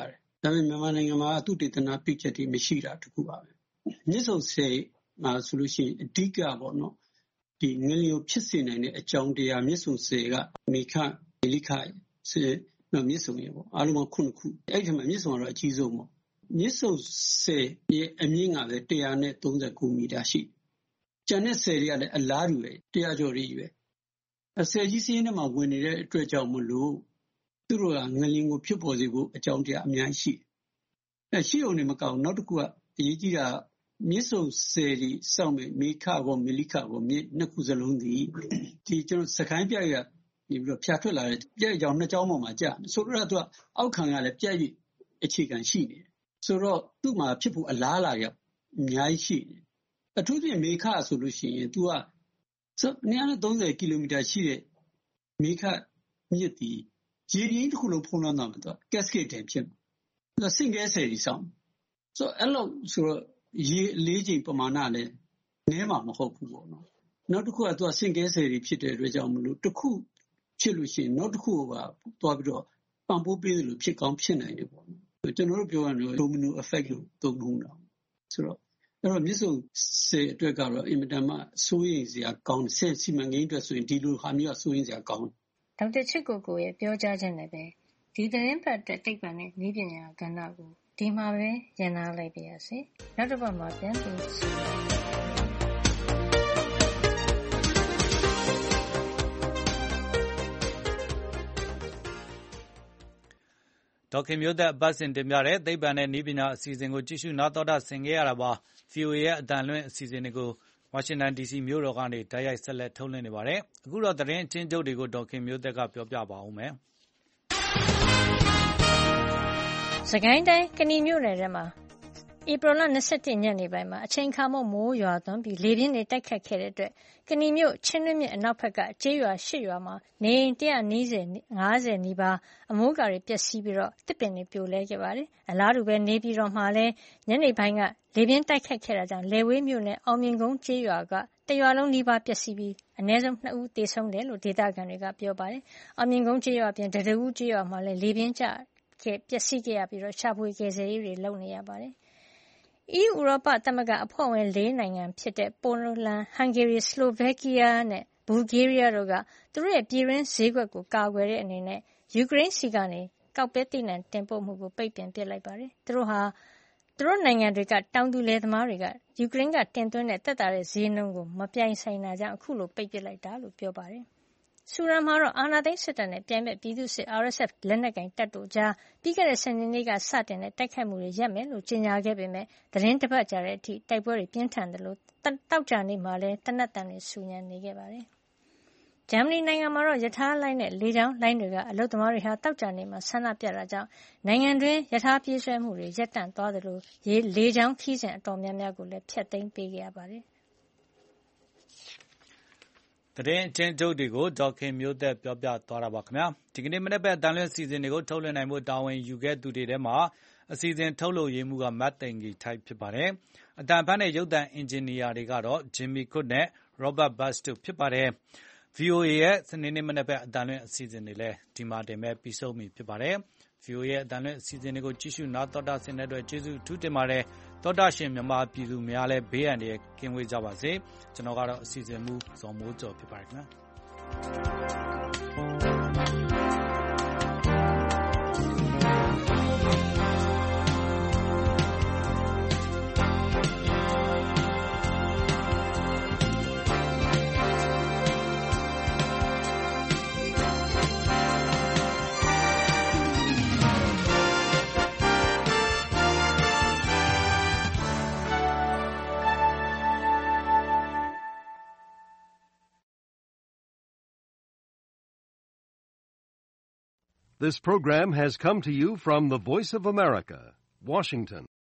Speaker 21: ဒါပေမဲ့မြန်မာနိုင်ငံမှာသူတေသနာပြုချက်တွေမရှိတာတခုပါပဲမြစ်ဆုံဆည်မှာဆိုလို့ရှိရင်အဓိကပေါ့နော်ဒီငလျင်ဖြစ်စေနိုင်တဲ့အကြောင်းတရားမြစ်ဆုံဆည်ကမိခမိလိခဆည်နော်မြစ်ဆုံရေပေါ့အားလုံးခုနှစ်ခုအဲ့ဒီမှာမြစ်ဆုံကတော့အကြီးဆုံးပေါ့မြစ်ဆုံဆည်ရဲ့အမြင့်ကလည်းone hundred thirty-nineမီတာရှိကျန်တဲ့ဆည်တွေကလည်းအလားတူပဲone hundredကျော်ကြီးပဲအဆည်ကြီးစင်းထဲမှာဝင်နေတဲ့အတွက်ကြောင့်မလို့သူတို့ကငလျင်ကိုဖြစ်ပေါ်စေဖို့အကြောင်းတရားအများကြီးရှိအဲရှိအောင်နေမကောင်းနောက်တစ်ခုကအရေးကြီးတာမြစ်ဆုံဆည်ကြီးစောင့်မဲ့မိခကောမီလိခကောမြစ်နှစ်ခုစလုံးဒီဒီကျွန်တော်စကိုင်းပြရပြီးပြီးတော့ဖြာထွက်လာတဲ့ပြည့်ကြောင်နှစ်ကြောင်းပေါ်မှာကြာဆိုတော့သူကအောက်ခံကလည်းပြည့်ရအခြေခံရှိနေတယ်ဆိုတော့သူ့မှာဖြစ်ဖို့အလားအလာရအများကြီးရှိတယ်အထူးဖြင့်မေခဆိုလို့ရှိရင် तू ကone hundred thirtyကီလိုမီတာရှိတဲ့မေခမြစ်ဒီရေပြင်းတစ်ခုလုံးဖုံးလွှမ်းသွားမှာ तू cascade တည်းဖြစ်မှာ तू စင်ကဲဆယ်ကြီးဆောင်ဆိုတော့အဲ့လိုဆိုတော့ရေလေးချိန်ပမာဏလည်းနည်းမှာမဟုတ်ဘူးပေါ့နော်နောက်တစ်ခုက तू စင်ကဲဆယ်ကြီးဖြစ်တဲ့အတွက်ကြောင့်မလို့တစ်ခုဖြစ်လို့ရှိရင်နောက်တစ်ခုကသွားပြီးတော့ပံ့ပိုးပေးတယ်လို့ဖြစ်ကောင်းဖြစ်နိုင်တယ်ပေါ့နော်ကျွန်တော်တို့ပြောရရင် domino effect လို့သုံးနှုန်းတာဆိုတော့အဲ့တော့မြစ်ဆုံဆည်အတွက်ကတော့အင်မတန်မှစိုးရိမ်စရာကောင်းတယ်စီမံကိန်းအတွက်ဆိုရင်ဒီလိုဟာမျိုးကစိုးရိမ်စရာကောင်း
Speaker 3: ဒေါက်တာချစ်ကိုကိုရဲ့ပြောကြားချက်နဲ့ပဲဒီသတင်းပတ်အတွက်တိတ်ပံနဲ့နည်းပညာကဏ္ဍကိုဒီမှာပဲရန်နာလိုက်ပါရစေနောက်တစ်ပတ်မှာပြန်ပြီးဆက်
Speaker 2: ဒေါခင်မျိုးသက်အပတ်စဉ်တင်ပြတဲ့သိပ္ပံနဲ့နည်းပညာအစီအစဉ်ကိုကြည့်ရှုနားတော်တာဆင်ခဲ့ရတာပါ ဗွီအိုအေ ရဲ့အတန်လွင့်အစီအစဉ်တွေကိုဝါရှင်တန် ဒီစီ မြို့တော်ကနေတိုက်ရိုက်ဆက်လက်ထုတ်လွှင့်နေပါတယ်အခုတော့သတင်းအချင်းချုပ်တွေကိုဒေါခင်မျိုးသက်ကပြောပြပါဦးမယ်
Speaker 3: စကိုင်းတိုင်းကဏီမြို့နယ်ထဲမှာဧပြီလ၂၁ညနေပိုင်းမှာအချိန်ခါမို့မိုးရွာသွန်းပြီးလေပြင်းတွေတိုက်ခတ်ခဲ့တဲ့အတွက်ကဏီမြို့ချင်းတွင်းမြစ်အနောက်ဘက်ကကျေးရွာ၈ရွာမှာနေအိမ်one hundred fiftyနီးပါးအမိုးအကာတွေပျက်စီးပြီးတော့တစ်ပင်တွေပြိုလဲခဲ့ပါတယ်အလားတူပဲနေပြည်တော်မှာလည်းညနေပိုင်းကလေပြင်းတိုက်ခတ်ခဲ့တာကြောင့်လယ်ဝေးမြို့နယ်အောင်မြင်ကုန်းကျေးရွာကတရွာလုံးနီးပါးပျက်စီးပြီးအနည်းဆုံးtwoဦးသေဆုံးတယ်လို့ဒေသခံတွေကပြောပါတယ်အောင်မြင်ကုန်းကျေးရွာအပြင်တရဦးကျေးရွာမှာလည်းလေပြင်းကျပျက်စီးခဲ့ရပြီးတော့ရှာဖွေကယ်ဆယ်ရေးတွေလုပ်နေရပါတယ်အီးယူဥရောပသမဂ္ဂအဖွဲ့ဝင်၄နိုင်ငံဖြစ်တဲ့ပိုလန်၊ဟန်ဂေရီ၊စလိုဗက်ကီးယားနဲ့ဘူလ်ဂေးရီးယားတို့ကသူတို့ရဲ့ပြည်တွင်းဈေးကွက်ကိုကာကွယ်တဲ့အနေနဲ့ယူကရိန်းဆီကနေကောက်ပဲသီးနှံတင်ပို့မှုကိုပိတ်ပင်ပစ်လိုက်ပါတယ်။သူတို့ဟာသူတို့နိုင်ငံတွေကတောင်သူလယ်သမားတွေကယူကရိန်းကတင်သွင်းတဲ့သက်သာတဲ့ဈေးနှုန်းကိုမပြိုင်ဆိုင်တာကြောင့်အခုလိုပိတ်ပစ်လိုက်တာလို့ပြောပါတယ်။ဆူဒန်မှာတော့အာဏာသိမ်းစစ်တပ်နဲ့ပြိုင်ဘက်ပြည်သူ့စစ် R S F လက်နက်ကိုင်တပ်တို့ကြားပြီးခဲ့တဲ့စနေနေ့ကစတင်တဲ့တိုက်ခိုက်မှုတွေရပ်မယ်လို့ကြေညာခဲ့ပေမဲ့သတင်းတစ်ပတ်ကြာတဲ့အထိတိုက်ပွဲတွေပြင်းထန်တယ်လို့တောက်ကြနေမှာလဲတနက်တန်တွေဆူညံနေခဲ့ပါတယ်။ဂျာမနီနိုင်ငံမှာတော့ယထာလိုင်းနဲ့လေကြောင်းလိုင်းတွေကအလုသမားတွေဟာတောက်ကြနေမှာဆန္ဒပြတာကြောင့်နိုင်ငံတွင်းယထာပြေးဆွဲမှုတွေရပ်တန့်သွားတယ်လို့လေကြောင်းခီးစဉ်အတော်များများကိုလည်းဖျက်သိမ်းပေးခဲ့ရပါတယ်။
Speaker 2: သတင်းအချင်းချုပ်တွေကိုဒေါခင်မျိုးသက်ပြောပြသွားတာပါခင်ဗျာဒီကနေ့မနေ့ပဲတန်လွင့်စီစဉ်တွေကိုထုတ်လွှင့်နိုင်မှုတာဝန်ယူခဲ့သူတွေထဲမှာအစီအစဉ်ထုတ်လုပ်ရေးမှုကမတ်သိန်ကြီးထိုက်ဖြစ်ပါတယ်အတန်ဖန်နဲ့ရုပ်သံအင်ဂျင်နီယာတွေကတော့ဂျင်မီခွတ်နဲ့ရောဘတ်ဘတ်တို့ဖြစ်ပါတယ် ဗွီအိုအေ ရဲ့စနေနေ့မနေ့ပဲအတန်လွင့်အစီအစဉ်တွေလည်းဒီမှာတင်မဲ့ပြီးဆုံးပြီဖြစ်ပါတယ် ဗွီအိုအေ ရဲ့အတန်လွင့်အစီအစဉ်တွေကိုကြည့်ရှုနားတော်တာဆင်တဲ့အတွက်ကျေးဇူးအထူးတင်ပါတယ်တော်တာရှင်မြန်မာပြည်သူများလည်းဘေးအန္တရာယ်ကင်းဝေးကြပါစေကျွန်တော်ကတော့အစီအစဉ်မူဇော်မိုးကျော်ဖြစ်ပါတယ်ခင်ဗျာ
Speaker 1: This program has come to you from the Voice of America, Washington.